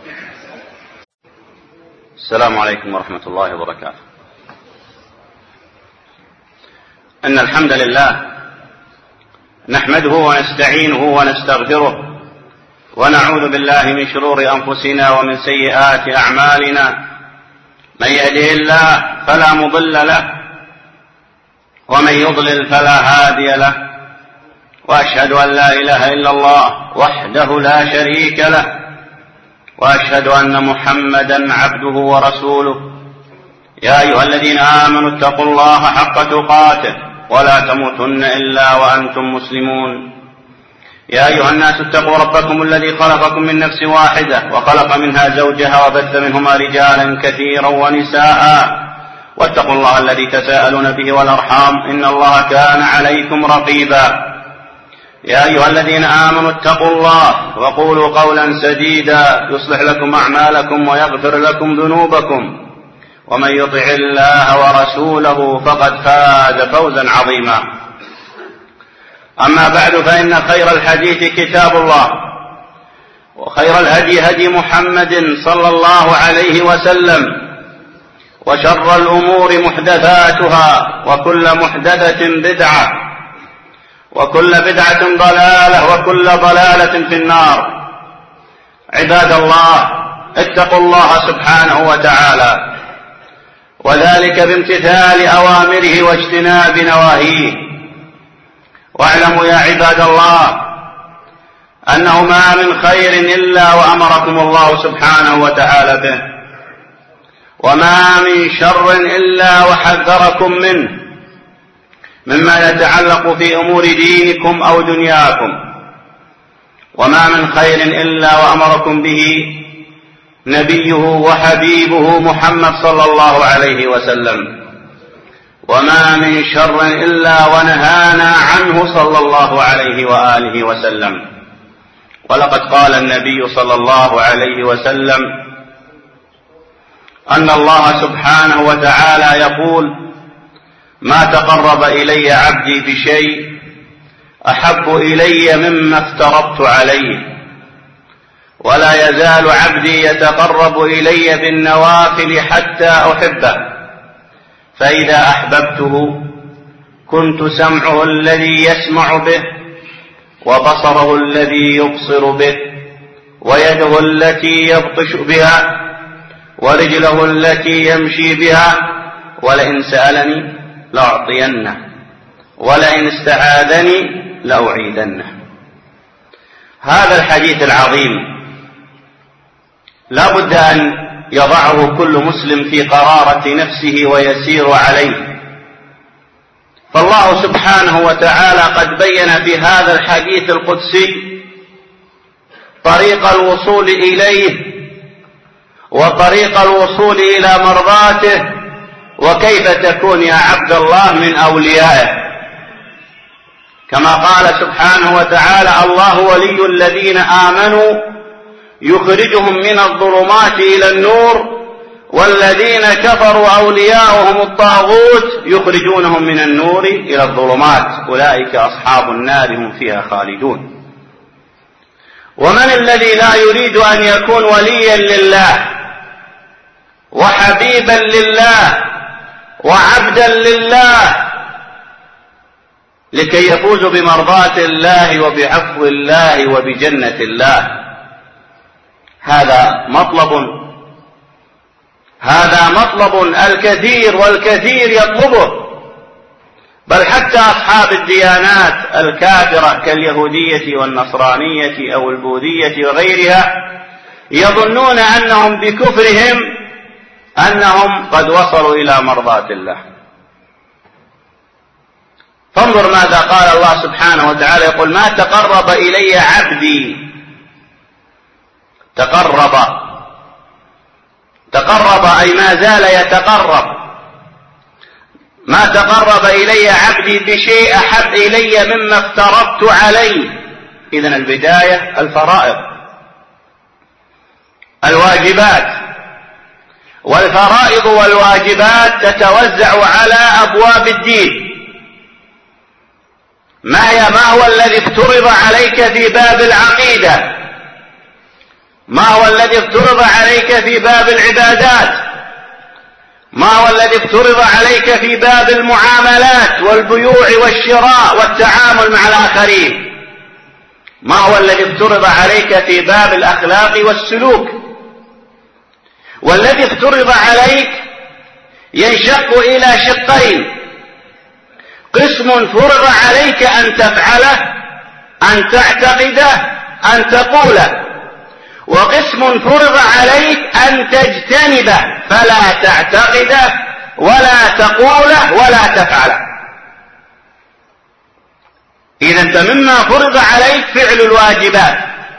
السلام عليكم ورحمة الله وبركاته. إن الحمد لله نحمده ونستعينه ونستغفره ونعوذ بالله من شرور أنفسنا ومن سيئات أعمالنا. من يهده الله فلا مضل له ومن يضلل فلا هادي له، وأشهد أن لا إله إلا الله وحده لا شريك له، وأشهد أن محمدا عبده ورسوله. يا أيها الذين آمنوا اتقوا الله حق تقاته ولا تموتن إلا وأنتم مسلمون. يا أيها الناس اتقوا ربكم الذي خلقكم من نفس واحدة وخلق منها زوجها وبث منهما رجالا كثيرا ونساء، واتقوا الله الذي تساءلون به والأرحام إن الله كان عليكم رقيبا. يا أيها الذين آمنوا اتقوا الله وقولوا قولا سديدا يصلح لكم أعمالكم ويغفر لكم ذنوبكم، ومن يطع الله ورسوله فقد فاز فوزا عظيما. أما بعد، فإن خير الحديث كتاب الله، وخير الهدي هدي محمد صلى الله عليه وسلم، وشر الأمور محدثاتها، وكل محدثة بدعة، وكل بدعة ضلالة، وكل ضلالة في النار. عباد الله، اتقوا الله سبحانه وتعالى، وذلك بامتثال أوامره واجتناب نواهيه. واعلموا يا عباد الله أنه ما من خير إلا وأمركم الله سبحانه وتعالى به، وما من شر إلا وحذركم منه، مما يتعلق في أمور دينكم أو دنياكم. وما من خير إلا وأمركم به نبيه وحبيبه محمد صلى الله عليه وسلم، وما من شر إلا ونهانا عنه صلى الله عليه وآله وسلم. ولقد قال النبي صلى الله عليه وسلم أن الله سبحانه وتعالى يقول: ما تقرب إلي عبدي بشيء أحب إلي مما افترضت عليه، ولا يزال عبدي يتقرب إلي بالنوافل حتى أحبه، فإذا أحببته كنت سمعه الذي يسمع به، وبصره الذي يبصر به، ويده التي يبطش بها، ورجله التي يمشي بها، ولئن سألني لأعطينه، ولئن استعاذني لأعيذنه. هذا الحديث العظيم لا بد أن يضعه كل مسلم في قرارة نفسه ويسير عليه. فالله سبحانه وتعالى قد بين في هذا الحديث القدسي طريق الوصول إليه، وطريق الوصول إلى مرضاته، وكيف تكون يا عبد الله من أوليائه. كما قال سبحانه وتعالى: الله ولي الذين آمنوا يخرجهم من الظلمات إلى النور، والذين كفروا أولياؤهم الطاغوت يخرجونهم من النور إلى الظلمات، أولئك أصحاب النار هم فيها خالدون. ومن الذي لا يريد أن يكون وليا لله وحبيبا لله وعبدا لله لكي يفوز بمرضاة الله وبعفو الله وبجنة الله؟ هذا مطلب الكثير والكثير يطلبه، بل حتى أصحاب الديانات الكافرة كاليهودية والنصرانية أو البوذية وغيرها يظنون أنهم بكفرهم أنهم قد وصلوا إلى مرضاة الله. فانظر ماذا قال الله سبحانه وتعالى، يقول: ما تقرب إلي عبدي. تقرب أي ما زال يتقرب. ما تقرب إلي عبدي بشيء أحب إلي مما افترضت عليه. إذن البداية الفرائض، الواجبات، والفرائض والواجبات تتوزع على أبواب الدين. ما هو الذي افترض عليك في باب العقيدة؟ ما هو الذي افترض عليك في باب العبادات؟ ما هو الذي افترض عليك في باب المعاملات والبيوع والشراء والتعامل مع الآخرين؟ ما هو الذي افترض عليك في باب الأخلاق والسلوك؟ والذي افترض عليك ينشق إلى شقين: قسم فرض عليك أن تفعله، أن تعتقده، أن تقوله، وقسم فرض عليك أن تجتنبه فلا تعتقده ولا تقوله ولا تفعله. إذن فمما فرض عليك فعل الواجبات،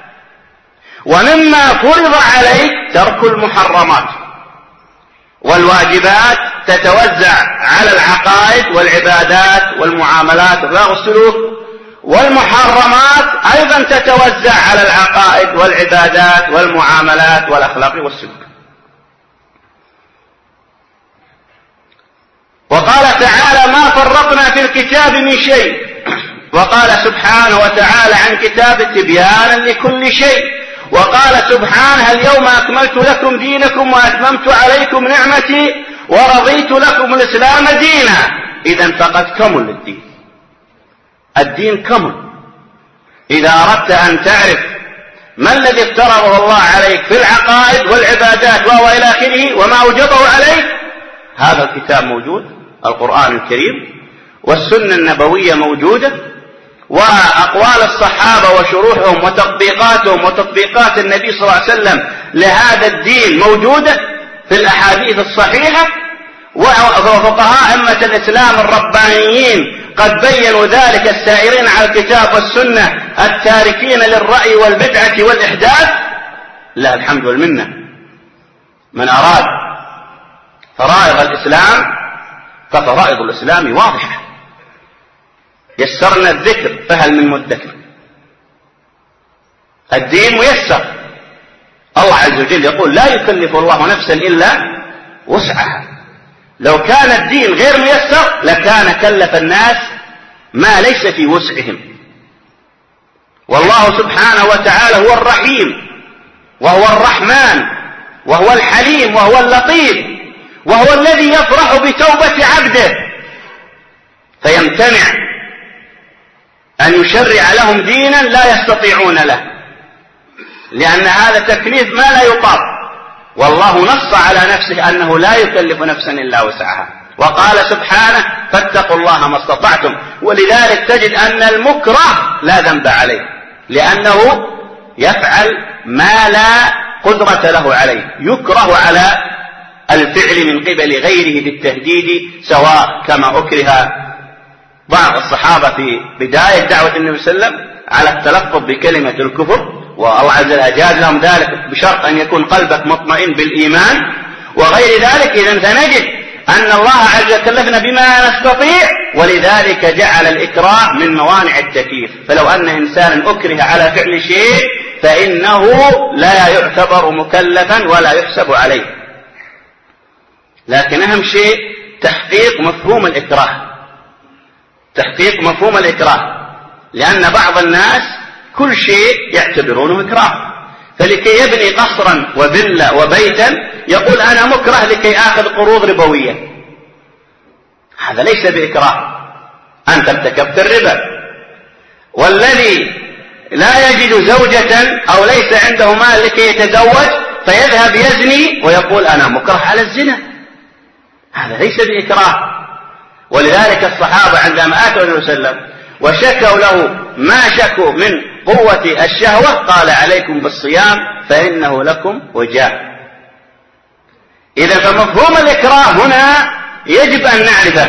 ومما فرض عليك ترك المحرمات. والواجبات تتوزع على العقائد والعبادات والمعاملات والسلوك، والمحرمات أيضا تتوزع على العقائد والعبادات والمعاملات والأخلاق والسلوك. وقال تعالى: ما فرطنا في الكتاب من شيء. وقال سبحانه وتعالى عن كتاب تبيانا لكل شيء. وقال سبحانه: اليوم أكملت لكم دينكم وأتممت عليكم نعمتي ورضيت لكم الإسلام دينا. إذن فقد كمل الدين. الدين كمل. إذا أردت أن تعرف ما الذي افترضه الله عليك في العقائد والعبادات وهو إلى آخره وما أوجبه عليك، هذا الكتاب موجود، القرآن الكريم، والسنة النبوية موجودة، وأقوال الصحابة وشروحهم وتطبيقاتهم وتطبيقات النبي صلى الله عليه وسلم لهذا الدين موجودة في الأحاديث الصحيحة. وفقهاء أئمة الإسلام الربانيين قد بيّنوا ذلك، السائرين على الكتاب والسنة، التاركين للرأي والبدعة والإحداث. لا الحمد والمنة. من أراد فرائض الإسلام ففرائض الإسلام واضحة. يسرنا الذكر فهل من مدكر. الدين ميسر. الله عز وجل يقول: لا يكلف الله نفسا إلا وسعها. لو كان الدين غير ميسر لكان كلف الناس ما ليس في وسعهم. والله سبحانه وتعالى هو الرحيم وهو الرحمن وهو الحليم وهو اللطيف، وهو الذي يفرح بتوبة عبده، فيمتنع أن يشرع لهم دينا لا يستطيعون له، لأن هذا تكليف ما لا يطاق. والله نص على نفسه أنه لا يكلف نفسا إلا وسعها، وقال سبحانه: فاتقوا الله ما استطعتم. ولذلك تجد أن المكره لا ذنب عليه، لأنه يفعل ما لا قدرة له عليه، يكره على الفعل من قبل غيره بالتهديد، سواء كما أكره بعض الصحابة في بداية دعوة النبي صلى الله عليه وسلم على التلفظ بكلمة الكفر، والله عز وجل أجاز لهم ذلك بشرط أن يكون قلبك مطمئن بالإيمان وغير ذلك. إذن فنجد أن الله عز وجل كلفنا بما نستطيع، ولذلك جعل الإكراه من موانع التكليف. فلو أن إنسانا أكره على فعل شيء فإنه لا يعتبر مكلفا ولا يحسب عليه. لكن أهم شيء تحقيق مفهوم الإكراه، تحقيق مفهوم الإكراه، لأن بعض الناس كل شيء يعتبرونه إكراه. فلكي يبني قصرا وفيلا وبيتا يقول: أنا مكره لكي آخذ قروض ربوية. هذا ليس بإكراه، أنت ارتكبت الربا. والذي لا يجد زوجة أو ليس عنده مال لكي يتزوج فيذهب يزني ويقول: أنا مكره على الزنا، هذا ليس بإكراه. ولذلك الصحابة عندما آتوا النبي صلى الله عليه وسلم وشكوا له ما شكوا من قوة الشهوة قال: عليكم بالصيام فإنه لكم وجاء. إذا فمفهوم الإكراه هنا يجب أن نعرفه،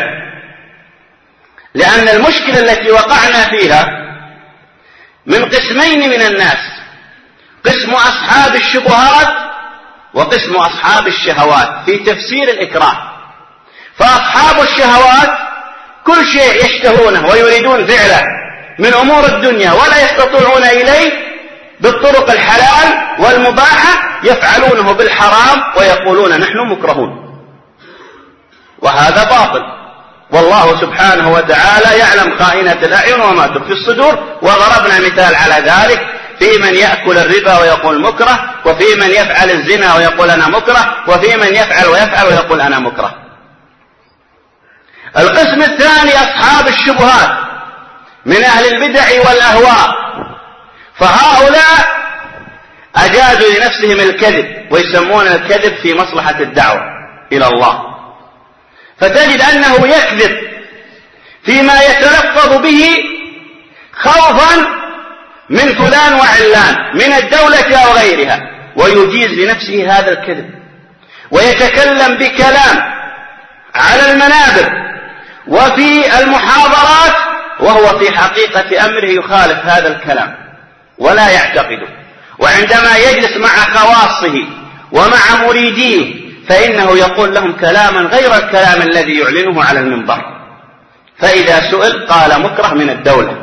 لأن المشكلة التي وقعنا فيها من قسمين من الناس: قسم أصحاب الشبهات وقسم أصحاب الشهوات في تفسير الإكراه. فأصحاب الشهوات كل شيء يشتهونه ويريدون فعله من أمور الدنيا ولا يستطيعون إليه بالطرق الحلال والمباحة، يفعلونه بالحرام ويقولون نحن مكرهون، وهذا باطل. والله سبحانه وتعالى يعلم خائنة الأعين وما تخفي الصدور، وضربنا مثال على ذلك في من يأكل الربا ويقول مكره، وفي من يفعل الزنا ويقول أنا مكره، وفي من يفعل ويقول أنا مكره. القسم الثاني أصحاب الشبهات من أهل البدع والأهواء، فهؤلاء أجازوا لنفسهم الكذب، ويسمون الكذب في مصلحة الدعوة إلى الله، فتجد أنه يكذب فيما يتلفظ به خوفا من فلان وعلان من الدولة أو غيرها، ويجيز لنفسه هذا الكذب، ويتكلم بكلام على المنابر وفي المحاضرات وهو في حقيقة أمره يخالف هذا الكلام ولا يعتقده، وعندما يجلس مع خواصه ومع مريديه فإنه يقول لهم كلاما غير الكلام الذي يعلنه على المنبر، فإذا سئل قال مكره من الدولة،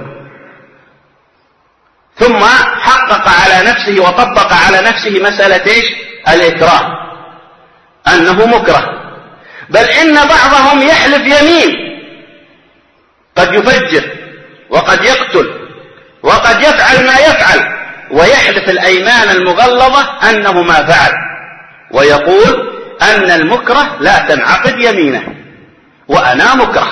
ثم حقق على نفسه وطبق على نفسه مسألة إيش؟ الإكراه، أنه مكره. بل إن بعضهم يحلف يمين، قد يفجر وقد يقتل وقد يفعل ما يفعل، ويحلف الأيمان المغلظة أنه ما فعل، ويقول أن المكره لا تنعقد يمينه وأنا مكره.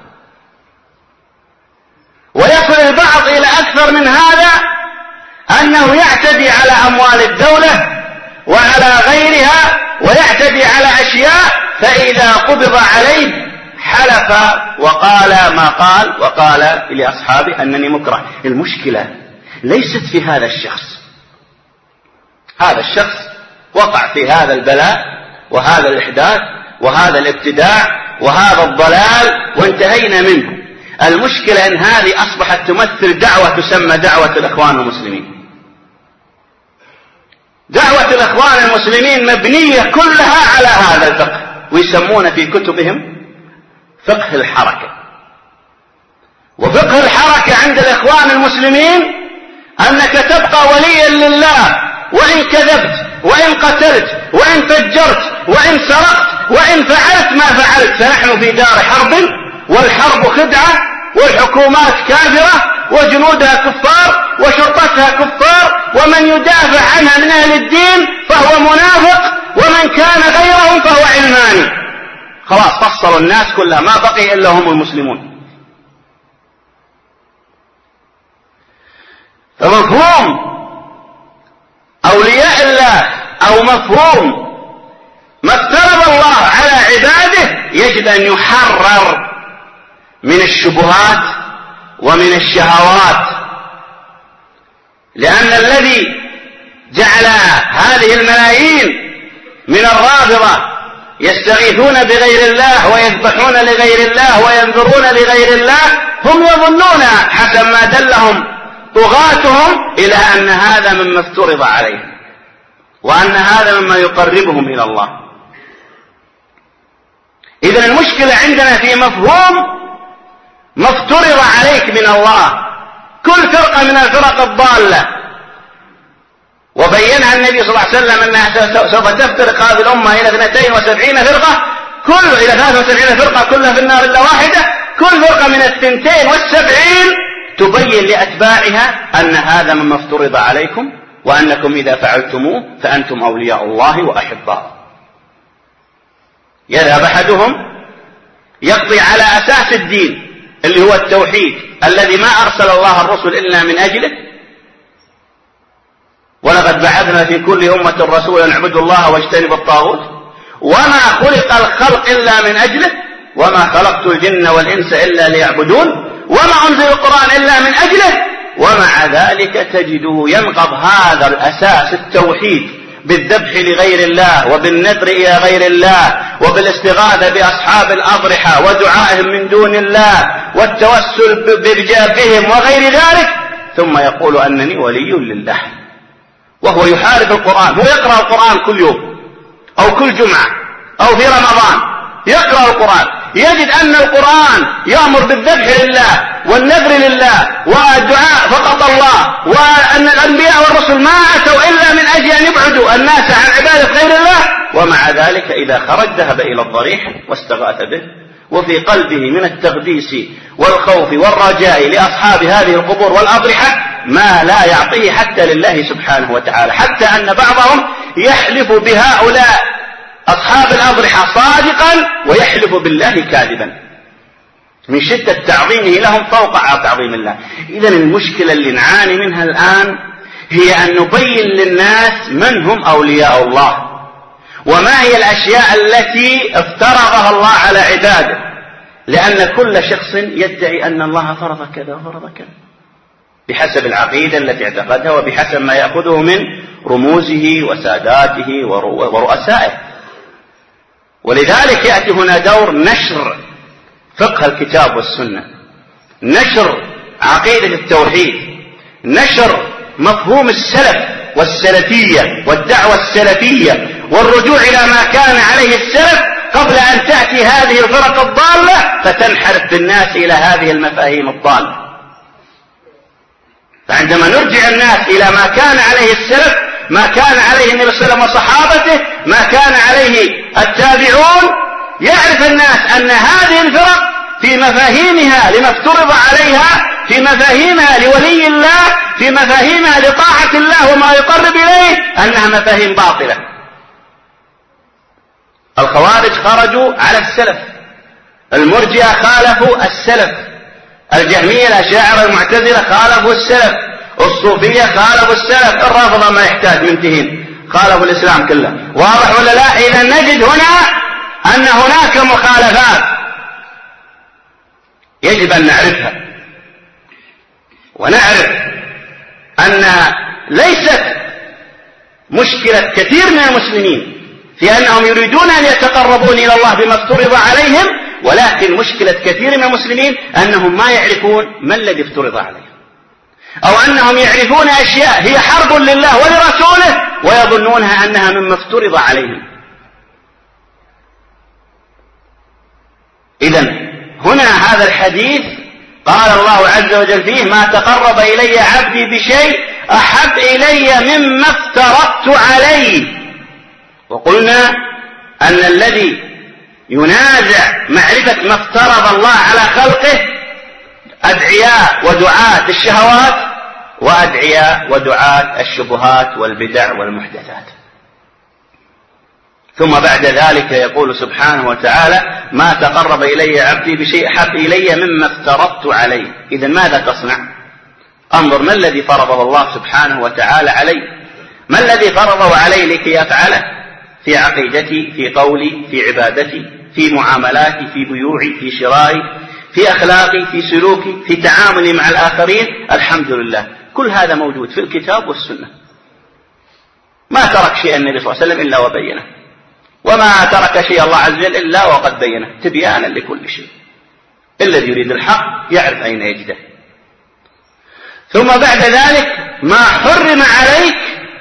ويصل البعض إلى أكثر من هذا، أنه يعتدي على أموال الدولة وعلى غيرها ويعتدي على أشياء، فإذا قبض عليه حلف وقال ما قال، وقال لأصحابه أنني مكره. المشكلة ليست في هذا الشخص، هذا الشخص وقع في هذا البلاء وهذا الإحداث وهذا الابتداع وهذا الضلال وانتهينا منه. المشكلة أن هذه أصبحت تمثل دعوة تسمى دعوة الإخوان المسلمين. دعوة الإخوان المسلمين مبنية كلها على هذا الفقه، ويسمون في كتبهم فقه الحركة. وفقه الحركة عند الإخوان المسلمين أنك تبقى وليا لله وإن كذبت وإن قتلت وإن فجرت وإن سرقت وإن فعلت ما فعلت، فنحن في دار حرب، والحرب خدعة، والحكومات كافرة، وجنودها كفار، وشرطتها كفار، ومن يدافع عنها من أهل الدين فهو منافق، ومن كان غيرهم فهو علماني. خلاص فصلوا الناس كلها، ما بقي إلا هم المسلمون. فمفهوم أولياء الله أو مفهوم ما افترض الله على عباده يجب أن يحرر من الشبهات ومن الشهوات، لأن الذي جعل هذه الملايين من الرافضة يستغيثون بغير الله ويذبحون لغير الله وينذرون لغير الله، هم يظنون حسب ما دلهم طغاتهم إلى أن هذا مما افترض عليهم، وأن هذا مما يقربهم إلى الله. إذن المشكلة عندنا في مفهوم ما افترض عليك من الله. كل فرقة من الفرق الضالة وبينها النبي صلى الله عليه وسلم أنها سوف تفترق هذه الأمة إلى 72 فرقة، إلى 73 فرقة كلها في النار إلا واحدة. كل فرقة من 72 تبين لأتباعها أن هذا مما افترض عليكم، وأنكم إذا فعلتموه فأنتم أولياء الله وأحباؤه. يذهب أحدهم يقضي على أساس الدين اللي هو التوحيد الذي ما أرسل الله الرسل إلا من أجله، ولقد بعثنا في كل أمة رسولا اعبدوا الله واجتنبوا الطاغوت، وما خلق الخلق إلا من أجله، وما خلقت الجن والإنس إلا ليعبدون، وما أنزل القرآن إلا من أجله. ومع ذلك تجده ينقض هذا الأساس التوحيد بالذبح لغير الله وبالنذر إلى غير الله وبالاستغاثة بأصحاب الأضرحة ودعائهم من دون الله والتوسل بهم وغير ذلك، ثم يقول أنني ولي لله، وهو يحارب القرآن. هو يقرأ القرآن كل يوم أو كل جمعة أو في رمضان يقرأ القرآن، يجد أن القرآن يأمر بالذبح لله والنذر لله والدعاء فقط خلق الله، وأن الأنبياء والرسل ما أتوا إلا من أجل أن يبعدوا الناس عن عبادة غير الله، ومع ذلك إذا خرج ذهب إلى الضريح واستغاث به، وفي قلبه من التقديس والخوف والرجاء لأصحاب هذه القبور والأضرحة ما لا يعطيه حتى لله سبحانه وتعالى، حتى أن بعضهم يحلف بهؤلاء أصحاب الأضرحة صادقا ويحلف بالله كاذبا من شدة تعظيمه لهم فوق تعظيم الله. إذن المشكلة اللي نعاني منها الآن هي أن نبين للناس من هم أولياء الله، وما هي الأشياء التي افترضها الله على عباده، لأن كل شخص يدعي أن الله فرض كذا وفرض كذا بحسب العقيدة التي اعتقدها وبحسب ما يأخذه من رموزه وساداته ورؤسائه. ولذلك يأتي هنا دور نشر فقه الكتاب والسنة، نشر عقيدة التوحيد، نشر مفهوم السلف والسلفية والدعوة السلفية والرجوع إلى ما كان عليه السلف قبل أن تأتي هذه الفرق الضالة فتنحرف بالناس إلى هذه المفاهيم الضالة. فعندما نرجع الناس إلى ما كان عليه السلف، ما كان عليه النبي صلى الله عليه وسلم وصحابته، ما كان عليه التابعون، يعرف الناس أن هذه الفرق في مفاهيمها لما افترض عليها، في مفاهيمها لولي الله، في مفاهيمها لطاعة الله وما يقرب إليه، أنها مفاهيم باطلة. الخوارج خرجوا على السلف، المرجئة خالفوا السلف، الجهمية الأشاعرة المعتزلة خالفوا السلف، الصوفية خالفوا السلف، الرافضة ما يحتاج منتهين خالفوا الإسلام كله. واضح ولا لا؟ إذا نجد هنا أن هناك مخالفات يجب أن نعرفها، ونعرف أن ليست مشكلة كثير من المسلمين في أنهم يريدون أن يتقربون إلى الله بما افترض عليهم، ولكن مشكلة كثير من المسلمين أنهم ما يعرفون ما الذي افترض عليهم، أو أنهم يعرفون أشياء هي حرب لله ولرسوله ويظنونها أنها مما افترض عليهم. إذن هنا هذا الحديث قال الله عز وجل فيه: ما تقرب إلي عبدي بشيء أحب إلي مما افترضت عليه. وقلنا أن الذي ينازع معرفة ما افترض الله على خلقه أدعياء ودعاة الشهوات وأدعياء ودعاة الشبهات والبدع والمحدثات. ثم بعد ذلك يقول سبحانه وتعالى: ما تقرب إلي عبدي بشيء أحب إلي مما افترضت عليه. إذن ماذا تصنع؟ انظر ما الذي فرضه الله سبحانه وتعالى علي، ما الذي فرضه علي لكي أفعله في عقيدتي، في قولي، في عبادتي، في معاملاتي، في بيوعي، في شرائي، في أخلاقي، في سلوكي، في تعاملي مع الآخرين. الحمد لله كل هذا موجود في الكتاب والسنة، ما ترك شيء النبي صلى الله عليه وسلم إلا وبينه، وما ترك شيء الله عز وجل إلا وقد بينه تبيانا لكل شيء. الذي يريد الحق يعرف أين يجده. ثم بعد ذلك ما حرم عليك: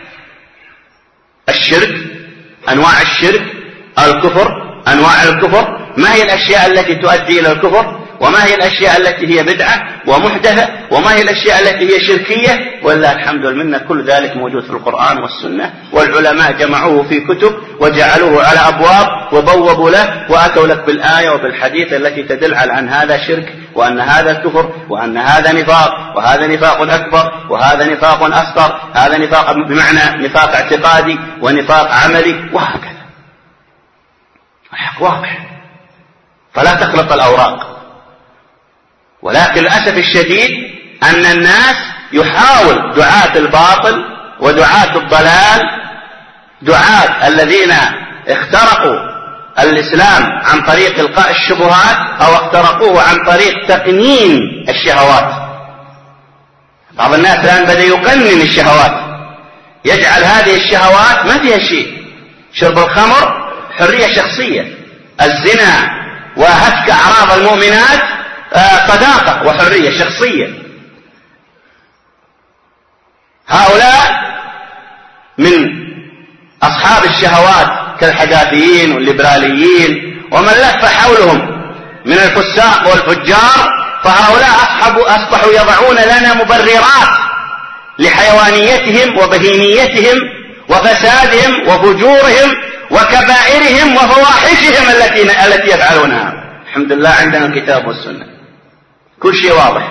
الشرك، أنواع الشرك، الكفر، أنواع الكفر، ما هي الأشياء التي تؤدي إلى الكفر، وما هي الأشياء التي هي بدعة ومحدثة، وما هي الأشياء التي هي شركية. والله الحمد لله كل ذلك موجود في القرآن والسنة، والعلماء جمعوه في كتب وجعلوه على أبواب وبوبوا له وأتوا لك بالآية وبالحديث التي تدل على أن هذا شرك، وأن هذا كفر، وأن هذا نفاق، وهذا نفاق أكبر، وهذا نفاق أصغر، هذا نفاق بمعنى نفاق اعتقادي ونفاق عملي، وهكذا. الحق واضح، فلا تخلط الأوراق. ولكن للأسف الشديد أن الناس يحاول دعاة الباطل ودعاة الضلال، دعاة الذين اخترقوا الإسلام عن طريق إلقاء الشبهات أو اخترقوه عن طريق تقنين الشهوات. بعض الناس الآن بدأ يقنن الشهوات، يجعل هذه الشهوات ما فيها شيء. شرب الخمر حرية شخصية، الزنا وهتك أعراض المؤمنات صداقة وحرية شخصية. هؤلاء من أصحاب الشهوات كالحداثيين والليبراليين ومن لف حولهم من الفساق والفجار، فهؤلاء أصبحوا يضعون لنا مبررات لحيوانيتهم وبهيميتهم وفسادهم وفجورهم وكبائرهم وفواحشهم التي يفعلونها. الحمد لله عندنا الكتاب والسنة، كل شيء واضح.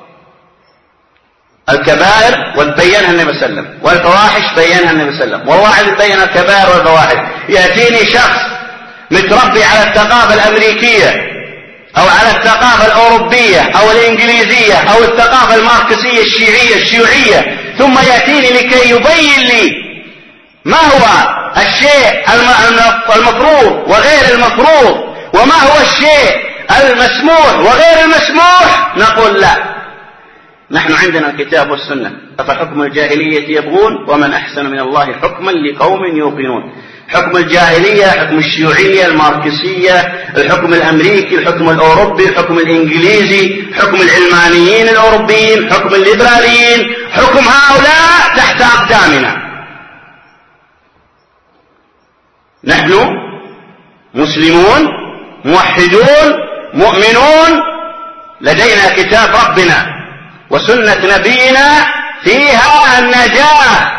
الكبائر وبينها النبي صلى الله عليه وسلم، والفواحش بينها النبي صلى الله عليه وسلم، والواحد يبين الكبائر والفواحش. يأتيني شخص متربي على الثقافة الأمريكية أو على الثقافة الأوروبية أو الإنجليزية أو الثقافة الماركسية الشيوعية، ثم يأتيني لكي يبين لي ما هو الشيء المفروض وغير المفروض، وما هو الشيء المسموح وغير المسموح. نقول لا، نحن عندنا الكتاب والسنة. أفحكم الجاهلية يبغون ومن أحسن من الله حكما لقوم يوقنون. حكم الجاهلية، حكم الشيوعية الماركسية، الحكم الأمريكي، الحكم الأوروبي، الحكم الإنجليزي، حكم العلمانيين الأوروبيين، حكم الليبراليين، حكم هؤلاء تحت أقدامنا. نحن مسلمون موحدون مؤمنون، لدينا كتاب ربنا وسنة نبينا فيها النجاة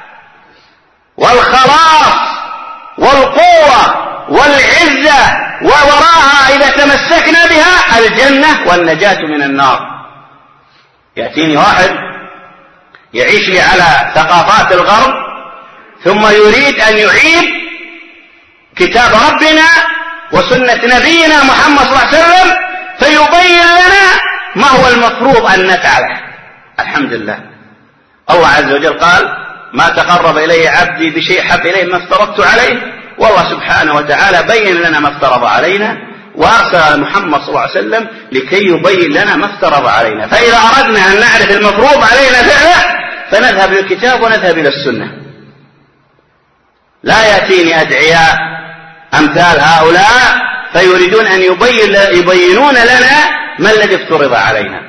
والخلاص والقوة والعزة، ووراءها إذا تمسكنا بها الجنة والنجاة من النار. يأتيني واحد يعيش لي على ثقافات الغرب ثم يريد أن يعيد كتاب ربنا وسنة نبينا محمد صلى الله عليه وسلم فيبين لنا ما هو المفروض أن نفعله. الحمد لله، الله عز وجل قال ما تقرب إلي عبدي بشيء حب إليه ما افترضت عليه، والله سبحانه وتعالى بين لنا ما افترض علينا، وأرسل محمد صلى الله عليه وسلم لكي يبين لنا ما افترض علينا. فإذا أردنا أن نعرف المفروض علينا فعله فنذهب للكتاب ونذهب إلى السنة. لا يأتيني أدعياء أمثال هؤلاء فيريدون أن يبينون لنا ما الذي افترض علينا.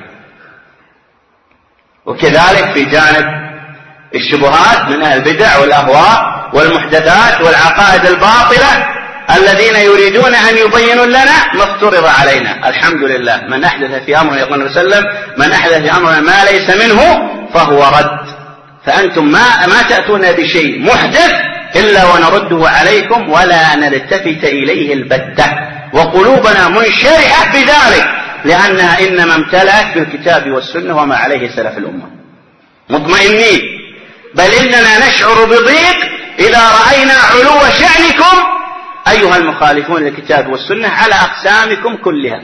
وكذلك في جانب الشبهات من أهل البدع والأهواء والمحدثات والعقائد الباطلة الذين يريدون أن يبينوا لنا ما افترض علينا. الحمد لله، من أحدث في أمرنا يقول النبي صلى الله عليه وسلم من أحدث في أمرنا ما ليس منه فهو رد. فأنتم ما تأتون بشيء محدث إلا ونرده عليكم ولا نلتفت إليه البتة، وقلوبنا منشرحة بذلك لأنها إنما امتلأت بالكتاب والسنة وما عليه سلف الأمة، مطمئنين. بل إننا نشعر بضيق إذا رأينا علو شأنكم أيها المخالفون للكتاب والسنة على أقسامكم كلها،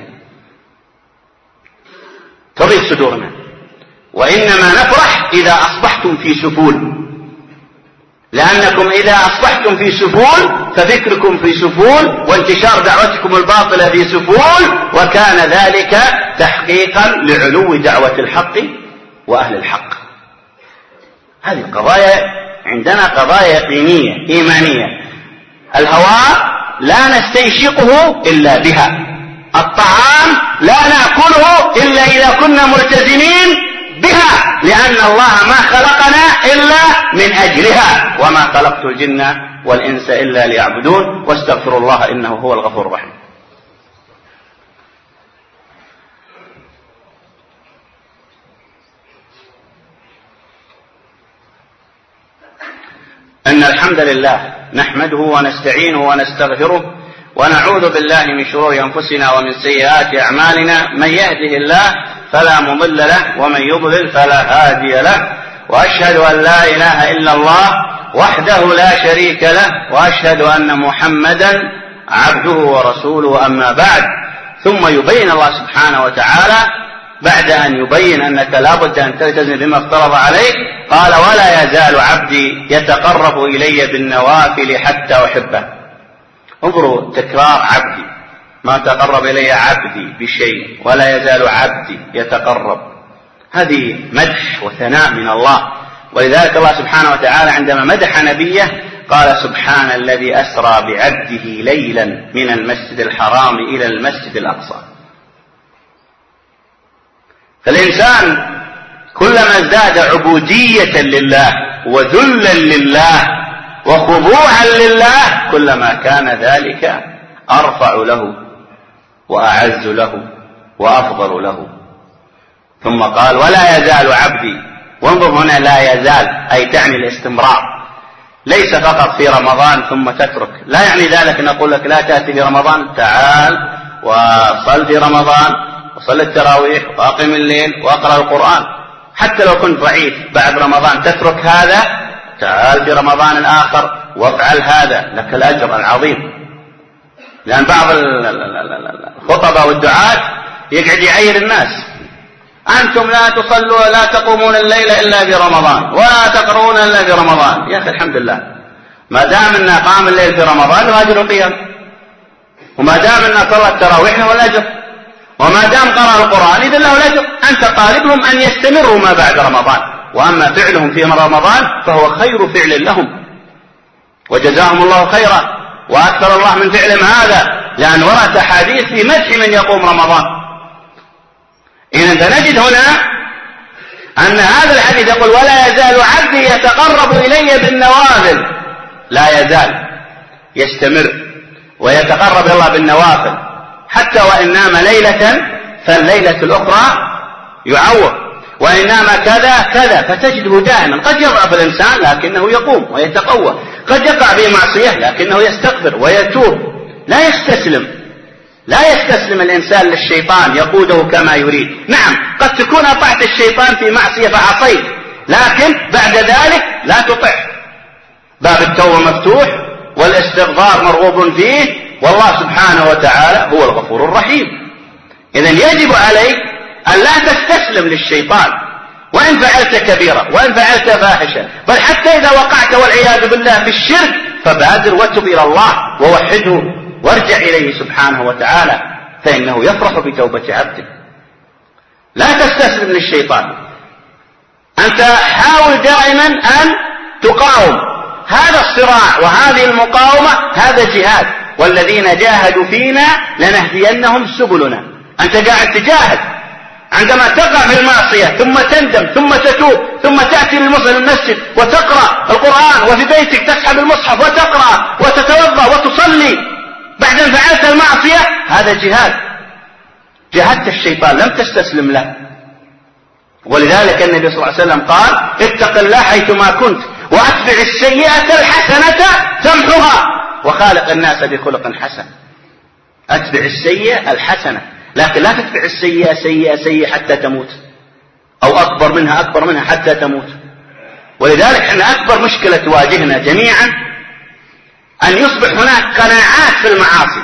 تضيق صدورنا. وإنما نفرح إذا أصبحتم في سفول، لأنكم إذا أصبحتم في سفول ففكركم في سفول وانتشار دعوتكم الباطلة في سفول، وكان ذلك تحقيقا لعلو دعوة الحق وأهل الحق. هذه القضايا عندنا قضايا يقينية إيمانية. الهواء لا نستنشقه إلا بها، الطعام لا نأكله إلا إذا كنا ملتزمين بها، لأن الله ما خلقنا إلا من أجلها، وما خلقت الجن والإنس إلا ليعبدون، واستغفر الله إنه هو الغفور الرحيم. إن الحمد لله نحمده ونستعينه ونستغفره ونعوذ بالله من شرور أنفسنا ومن سيئات أعمالنا، من يهده الله فلا مضل له ومن يضلل فلا هادي له، وأشهد أن لا إله إلا الله وحده لا شريك له، وأشهد أن محمدا عبده ورسوله. أما بعد، ثم يبين الله سبحانه وتعالى بعد أن يبين أنك لا بد أن تلتزم بما افترض عليك قال ولا يزال عبدي يتقرب إلي بالنوافل حتى أحبه. انظروا تكرار عبدي، ما تقرب إلي عبدي بشيء ولا يزال عبدي يتقرب، هذه مدح وثناء من الله. ولذلك الله سبحانه وتعالى عندما مدح نبيه قال سبحان الذي أسرى بعبده ليلا من المسجد الحرام إلى المسجد الأقصى. فالإنسان كلما ازداد عبودية لله وذلا لله وخضوعا لله كلما كان ذلك أرفع له وأعز له وأفضل له. ثم قال ولا يزال عبدي وانظر هنا لا يزال أي تعني الاستمرار، ليس فقط في رمضان ثم تترك. لا يعني ذلك أن أقول لك لا تأتي في رمضان، تعال وصل في رمضان وصل التراويح وأقم الليل وأقرأ القرآن، حتى لو كنت ضعيف بعد رمضان تترك هذا، تعال في رمضان الآخر وافعل هذا، لك الأجر العظيم. لأن بعض الخطباء والدعاة يقعد يعير الناس: أنتم لا تصلوا لا تقومون الليل إلا في رمضان ولا تقرؤون إلا في رمضان. يا أخي الحمد لله، ما دام أن قام الليل في رمضان له أجر القيام، وما دام أن صلى التراويح له الأجر، وما دام قرأ القرآن إذن له الأجر. أنت طالبهم أن يستمروا ما بعد رمضان، وأما فعلهم في رمضان فهو خير فعل لهم، وجزاهم الله خيرا وأكثر الله من فعلهم هذا، لأن ورد حديث في مدح من يقوم رمضان. إذن نجد هنا أن هذا الحديث يقول: ولا يزال عبدي يتقرب إلي بالنوافل. لا يزال، يستمر ويتقرب إلى الله بالنوافل، حتى وإن نام ليلة فالليلة الأخرى يعوض، وإن نام كذا كذا، فتجده دائما. قد يضعف الإنسان لكنه يقوم ويتقوى، قد يقع في معصية لكنه يستغفر ويتوب، لا يستسلم الإنسان للشيطان يقوده كما يريد. نعم، قد تكون أطعت الشيطان في معصية فعصيت، لكن بعد ذلك لا تطع. باب التوبة مفتوح والاستغفار مرغوب فيه، والله سبحانه وتعالى هو الغفور الرحيم. إذن يجب عليك أن لا تستسلم للشيطان، وإن فعلت كبيرة وإن فعلت فاحشة، بل حتى إذا وقعت والعياذ بالله في الشرك فبادر وتب إلى الله ووحده وارجع إليه سبحانه وتعالى، فإنه يفرح بتوبة عبده. لا تستسلم للشيطان، أنت حاول دائما أن تقاوم هذا الصراع وهذه المقاومة، هذا جهاد. والذين جاهدوا فينا لنهدينهم سبلنا. أنت قاعد تجاهد، عندما تقع في المعصية ثم تندم ثم تتوب ثم تأتي للمسجد وتقرأ القرآن، وفي بيتك تسحب المصحف وتقرأ وتتوضأ وتصلي بعد أن فعلت المعصية، هذا جهاد، جاهدت الشيطان، لم تستسلم له. ولذلك النبي صلى الله عليه وسلم قال: اتق الله حيثما كنت وأتبع السيئة الحسنة تمحها وخالق الناس بخلق حسن. أتبع السيئة الحسنة، لكن لا تتبع السيئة سيئة حتى تموت، أو أكبر منها حتى تموت. ولذلك أن أكبر مشكلة تواجهنا جميعا أن يصبح هناك قناعات في المعاصي،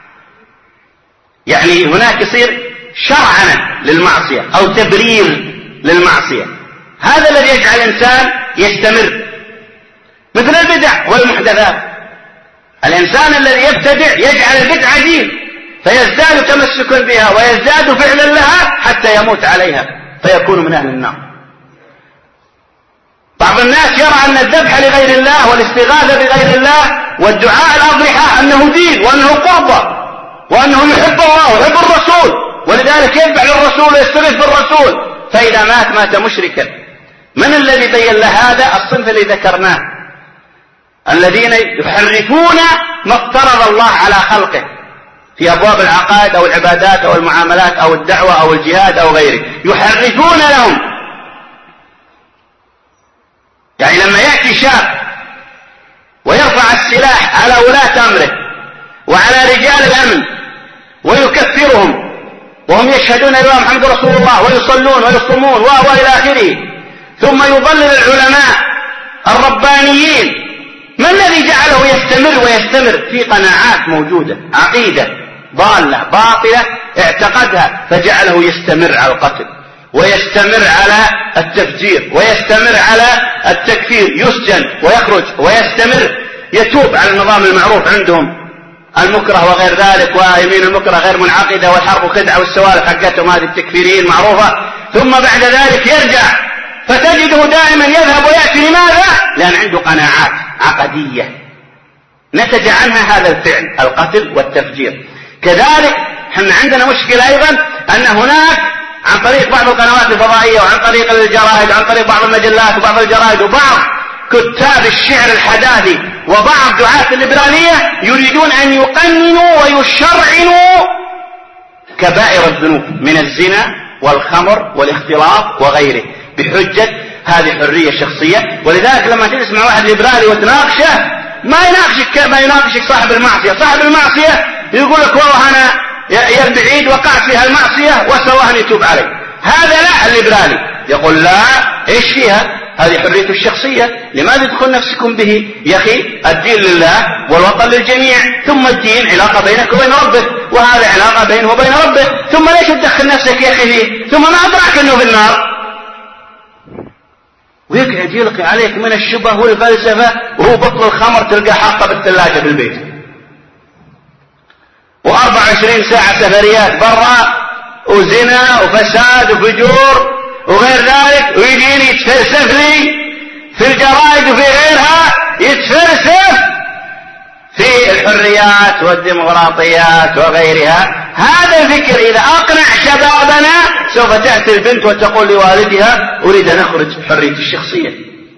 يعني هناك يصير شرعنة للمعصية أو تبرير للمعصية. هذا الذي يجعل الإنسان يستمر، مثل البدع والمحدثات. الإنسان الذي يبتدع يجعل البدعة دين، فيزداد تمسكا بها ويزداد فعلا لها حتى يموت عليها فيكون من أهل النار. بعض الناس يرى أن الذبح لغير الله والاستغاثة بغير الله والدعاء الأضرحة أنه دين وأنه قربة وأنه يحب الله ويحب الرسول، ولذلك يذبح للرسول ويستغيث بالرسول، فإذا مات مشركا. من الذي بين له هذا؟ الصنف الذي ذكرناه، الذين يحرفون ما افترض الله على خلقه في أبواب العقائد أو العبادات أو المعاملات أو الدعوة أو الجهاد أو غيره، يحرفون لهم. يعني لما يأتي شاب ويرفع السلاح على ولاة أمره وعلى رجال الأمن ويكفرهم وهم يشهدون أن محمد رسول الله ويصلون ويصومون وإلى آخره، ثم يضلل العلماء الربانيين، ما الذي جعله يستمر في قناعات موجودة، عقيدة ضالة باطلة اعتقدها فجعله يستمر على القتل ويستمر على التفجير ويستمر على التكفير، يسجن ويخرج ويستمر يتوب على النظام المعروف عندهم، المكره وغير ذلك، ويمين المكره غير منعقدة والحرب خدعة والسوالف حقتهم هذه التكفيريين معروفة، ثم بعد ذلك يرجع فتجده دائما يذهب ويأتي. لماذا؟ لأن عنده قناعات عقدية نتج عنها هذا الفعل، القتل والتفجير. كذلك احنا عندنا مشكلة أيضا أن هناك عن طريق بعض القنوات الفضائية وعن طريق الجرائد وعن طريق بعض المجلات وبعض الجرائد وبعض كتاب الشعر الحداثي وبعض دعاة الليبرالية يريدون أن يقننوا ويشرعنوا كبائر الذنوب من الزنا والخمر والاختلاط وغيره، بحجة هذه حرية شخصية. ولذلك لما تسمع واحد ليبرالي وتناقشه ما يناقشك صاحب المعصية. صاحب المعصية يقول لك والله أنا يا بعيد وقعت في هالمعصية وأسأل الله أن يتوب علي. هذا لا، الليبرالي يقول لا، إيش فيها؟ هذه حرية الشخصية، لماذا تدخل نفسكم به؟ يا أخي الدين لله والوطن للجميع، ثم الدين علاقة بينك وبين ربك، وهذا علاقة بينه وبين ربك، ثم ليش تدخل نفسك يا أخي فيه؟ ثم ما أدراك أنه في النار. ويقعد يلقي عليك من الشبه والفلسفة، وهو بطل الخمر تلقى حاطة بالثلاجة في البيت، و24 ساعة سفريات برا، وزنا وفساد وفجور وغير ذلك، ويجيني يتفلسف لي في الجرائد وفي غيرها، يتفلسف في الحريات والديمقراطيات وغيرها. هذا الفكر إذا أقنع شبابنا سوف تأتي البنت وتقول لوالدها أريد أن أخرج حرية الشخصية.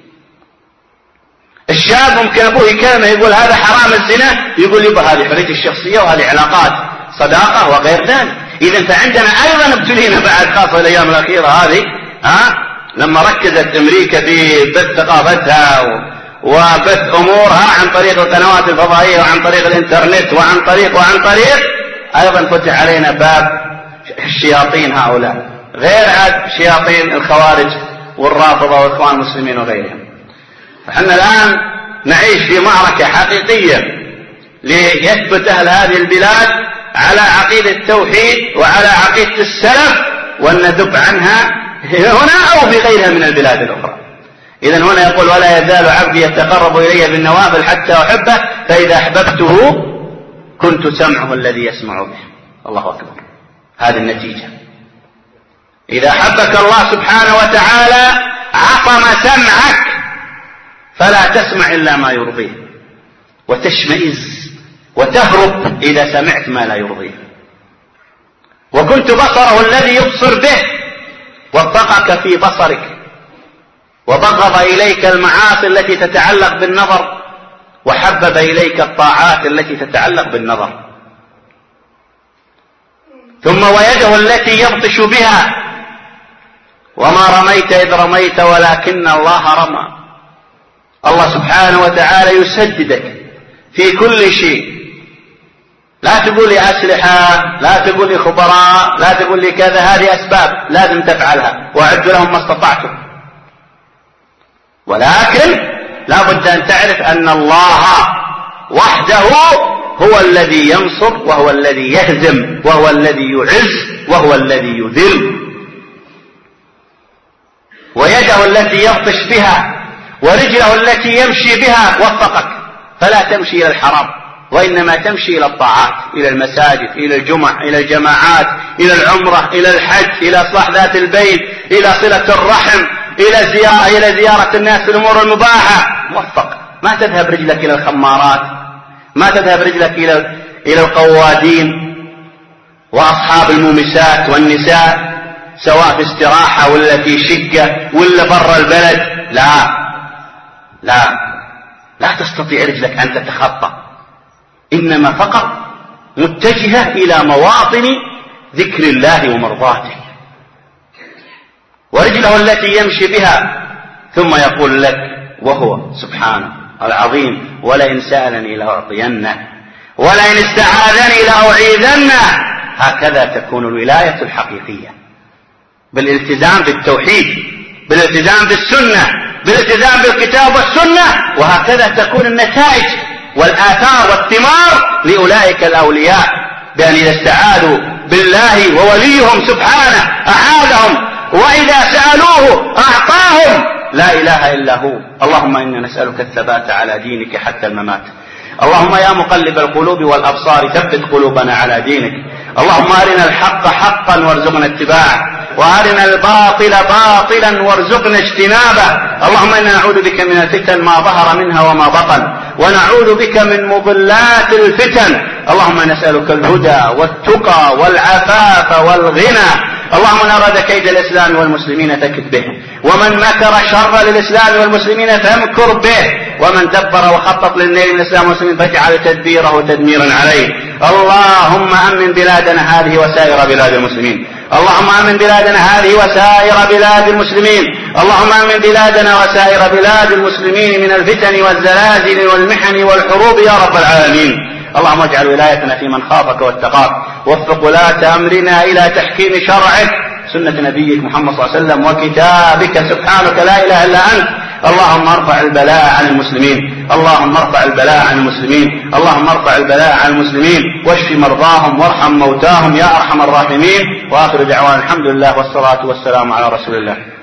الشاب ممكن أبوه يكلمه يقول هذا حرام الزنا، يقول يبقى هذه حرية الشخصية وهذه علاقات صداقة وغير ذلك. إذا فعندنا أيضا ابتلينا بعد، خاصة الأيام الأخيرة هذه لما ركزت أمريكا في بث ثقافتها وبث أمورها عن طريق القنوات الفضائية وعن طريق الإنترنت وعن طريق أيضا فتح علينا باب الشياطين هؤلاء، غير عاد شياطين الخوارج والرافضة والإخوان المسلمين وغيرهم. فإحنا الآن نعيش في معركة حقيقية ليثبت أهل هذه البلاد على عقيدة التوحيد وعلى عقيدة السلف، وندب عنها هنا أو في غيرها من البلاد الأخرى. إذن هنا يقول ولا يزال عبدي يتقرب إلي بالنوافل حتى أحبه فإذا أحببته كنت سمعه الذي يسمع به. الله أكبر، هذه النتيجة. إذا أحبك الله سبحانه وتعالى عصم سمعك فلا تسمع إلا ما يرضيه، وتشمئز وتهرب إذا سمعت ما لا يرضيه. وكنت بصره الذي يبصر به، وفقك في بصرك، وبغض إليك المعاصي التي تتعلق بالنظر، وحبب إليك الطاعات التي تتعلق بالنظر. ثم ويده التي يبطش بها، وما رميت إذ رميت ولكن الله رمى. الله سبحانه وتعالى يسددك في كل شيء. لا تقول لي أسلحة، لا تقول لي خبراء، لا تقول لي كذا، هذه أسباب لازم تفعلها وأعد لهم ما استطعتم، ولكن لا بد أن تعرف أن الله وحده هو الذي ينصر، وهو الذي يهزم، وهو الذي يعز، وهو الذي يذل. ويده التي يبطش بها ورجله التي يمشي بها وفقك، فلا تمشي إلى الحرام، وإنما تمشي إلى الطاعات، إلى المساجد، إلى الجمع، إلى الجماعات، إلى العمرة، إلى الحج، إلى إصلاح ذات البين، إلى صلة الرحم، إلى زيارة الناس في الأمور المباحة. موفق. ما تذهب رجلك إلى الخمارات، ما تذهب رجلك إلى القوادين وأصحاب المومسات والنساء، سواء في استراحة ولا في شقة ولا برا البلد. لا تستطيع رجلك أن تتخطى، إنما فقط متجهة إلى مواطن ذكر الله ومرضاته. ورجله التي يمشي بها، ثم يقول لك وهو سبحانه العظيم ولئن سألني لأعطينه ولئن استعاذني لأعيذنه. هكذا تكون الولاية الحقيقية، بالالتزام بالتوحيد، بالالتزام بالسنة، بالالتزام بالكتاب والسنة. وهكذا تكون النتائج والآثار والثمار لأولئك الأولياء، بأن إذا استعاذوا بالله ووليهم سبحانه أعاذهم، وإذا سألوه أعطاهم. لا إله إلا هو. اللهم إنا نسألك الثبات على دينك حتى الممات. اللهم يا مقلب القلوب والأبصار ثبت قلوبنا على دينك. اللهم أرنا الحق حقا وارزقنا اتباعه، وأرنا الباطل باطلا وارزقنا اجتنابه. اللهم إنا نعوذ بك من الفتن ما ظهر منها وما بطن، ونعوذ بك من مضلات الفتن. اللهم نسألك الهدى والتقى والعفاف والغنى. اللهم من أراد كيد الإسلام والمسلمين فكد به، ومن مكر شر للإسلام والمسلمين فامكر به، ومن دبر وخطط للنيل الإسلام والمسلمين فاجعل تدبيره تدميرا عليه. اللهم أمن بلادنا هذه وسائر بلاد المسلمين. اللهم أمن بلادنا هذه وسائر بلاد المسلمين. اللهم امن بلادنا وسائر بلاد المسلمين من الفتن والزلازل والمحن والحروب يا رب العالمين. اللهم اجعل ولايتنا في من خافك واتقاك، وفق ولاة امرنا الى تحكيم شرعك سنة نبيك محمد صلى الله عليه وسلم وكتابك سبحانك لا اله الا انت. اللهم ارفع البلاء عن المسلمين، اللهم ارفع البلاء عن المسلمين، اللهم ارفع البلاء عن المسلمين، واشف مرضاهم وارحم موتاهم يا ارحم الراحمين. واخر دعوانا الحمد لله والصلاة والسلام على رسول الله.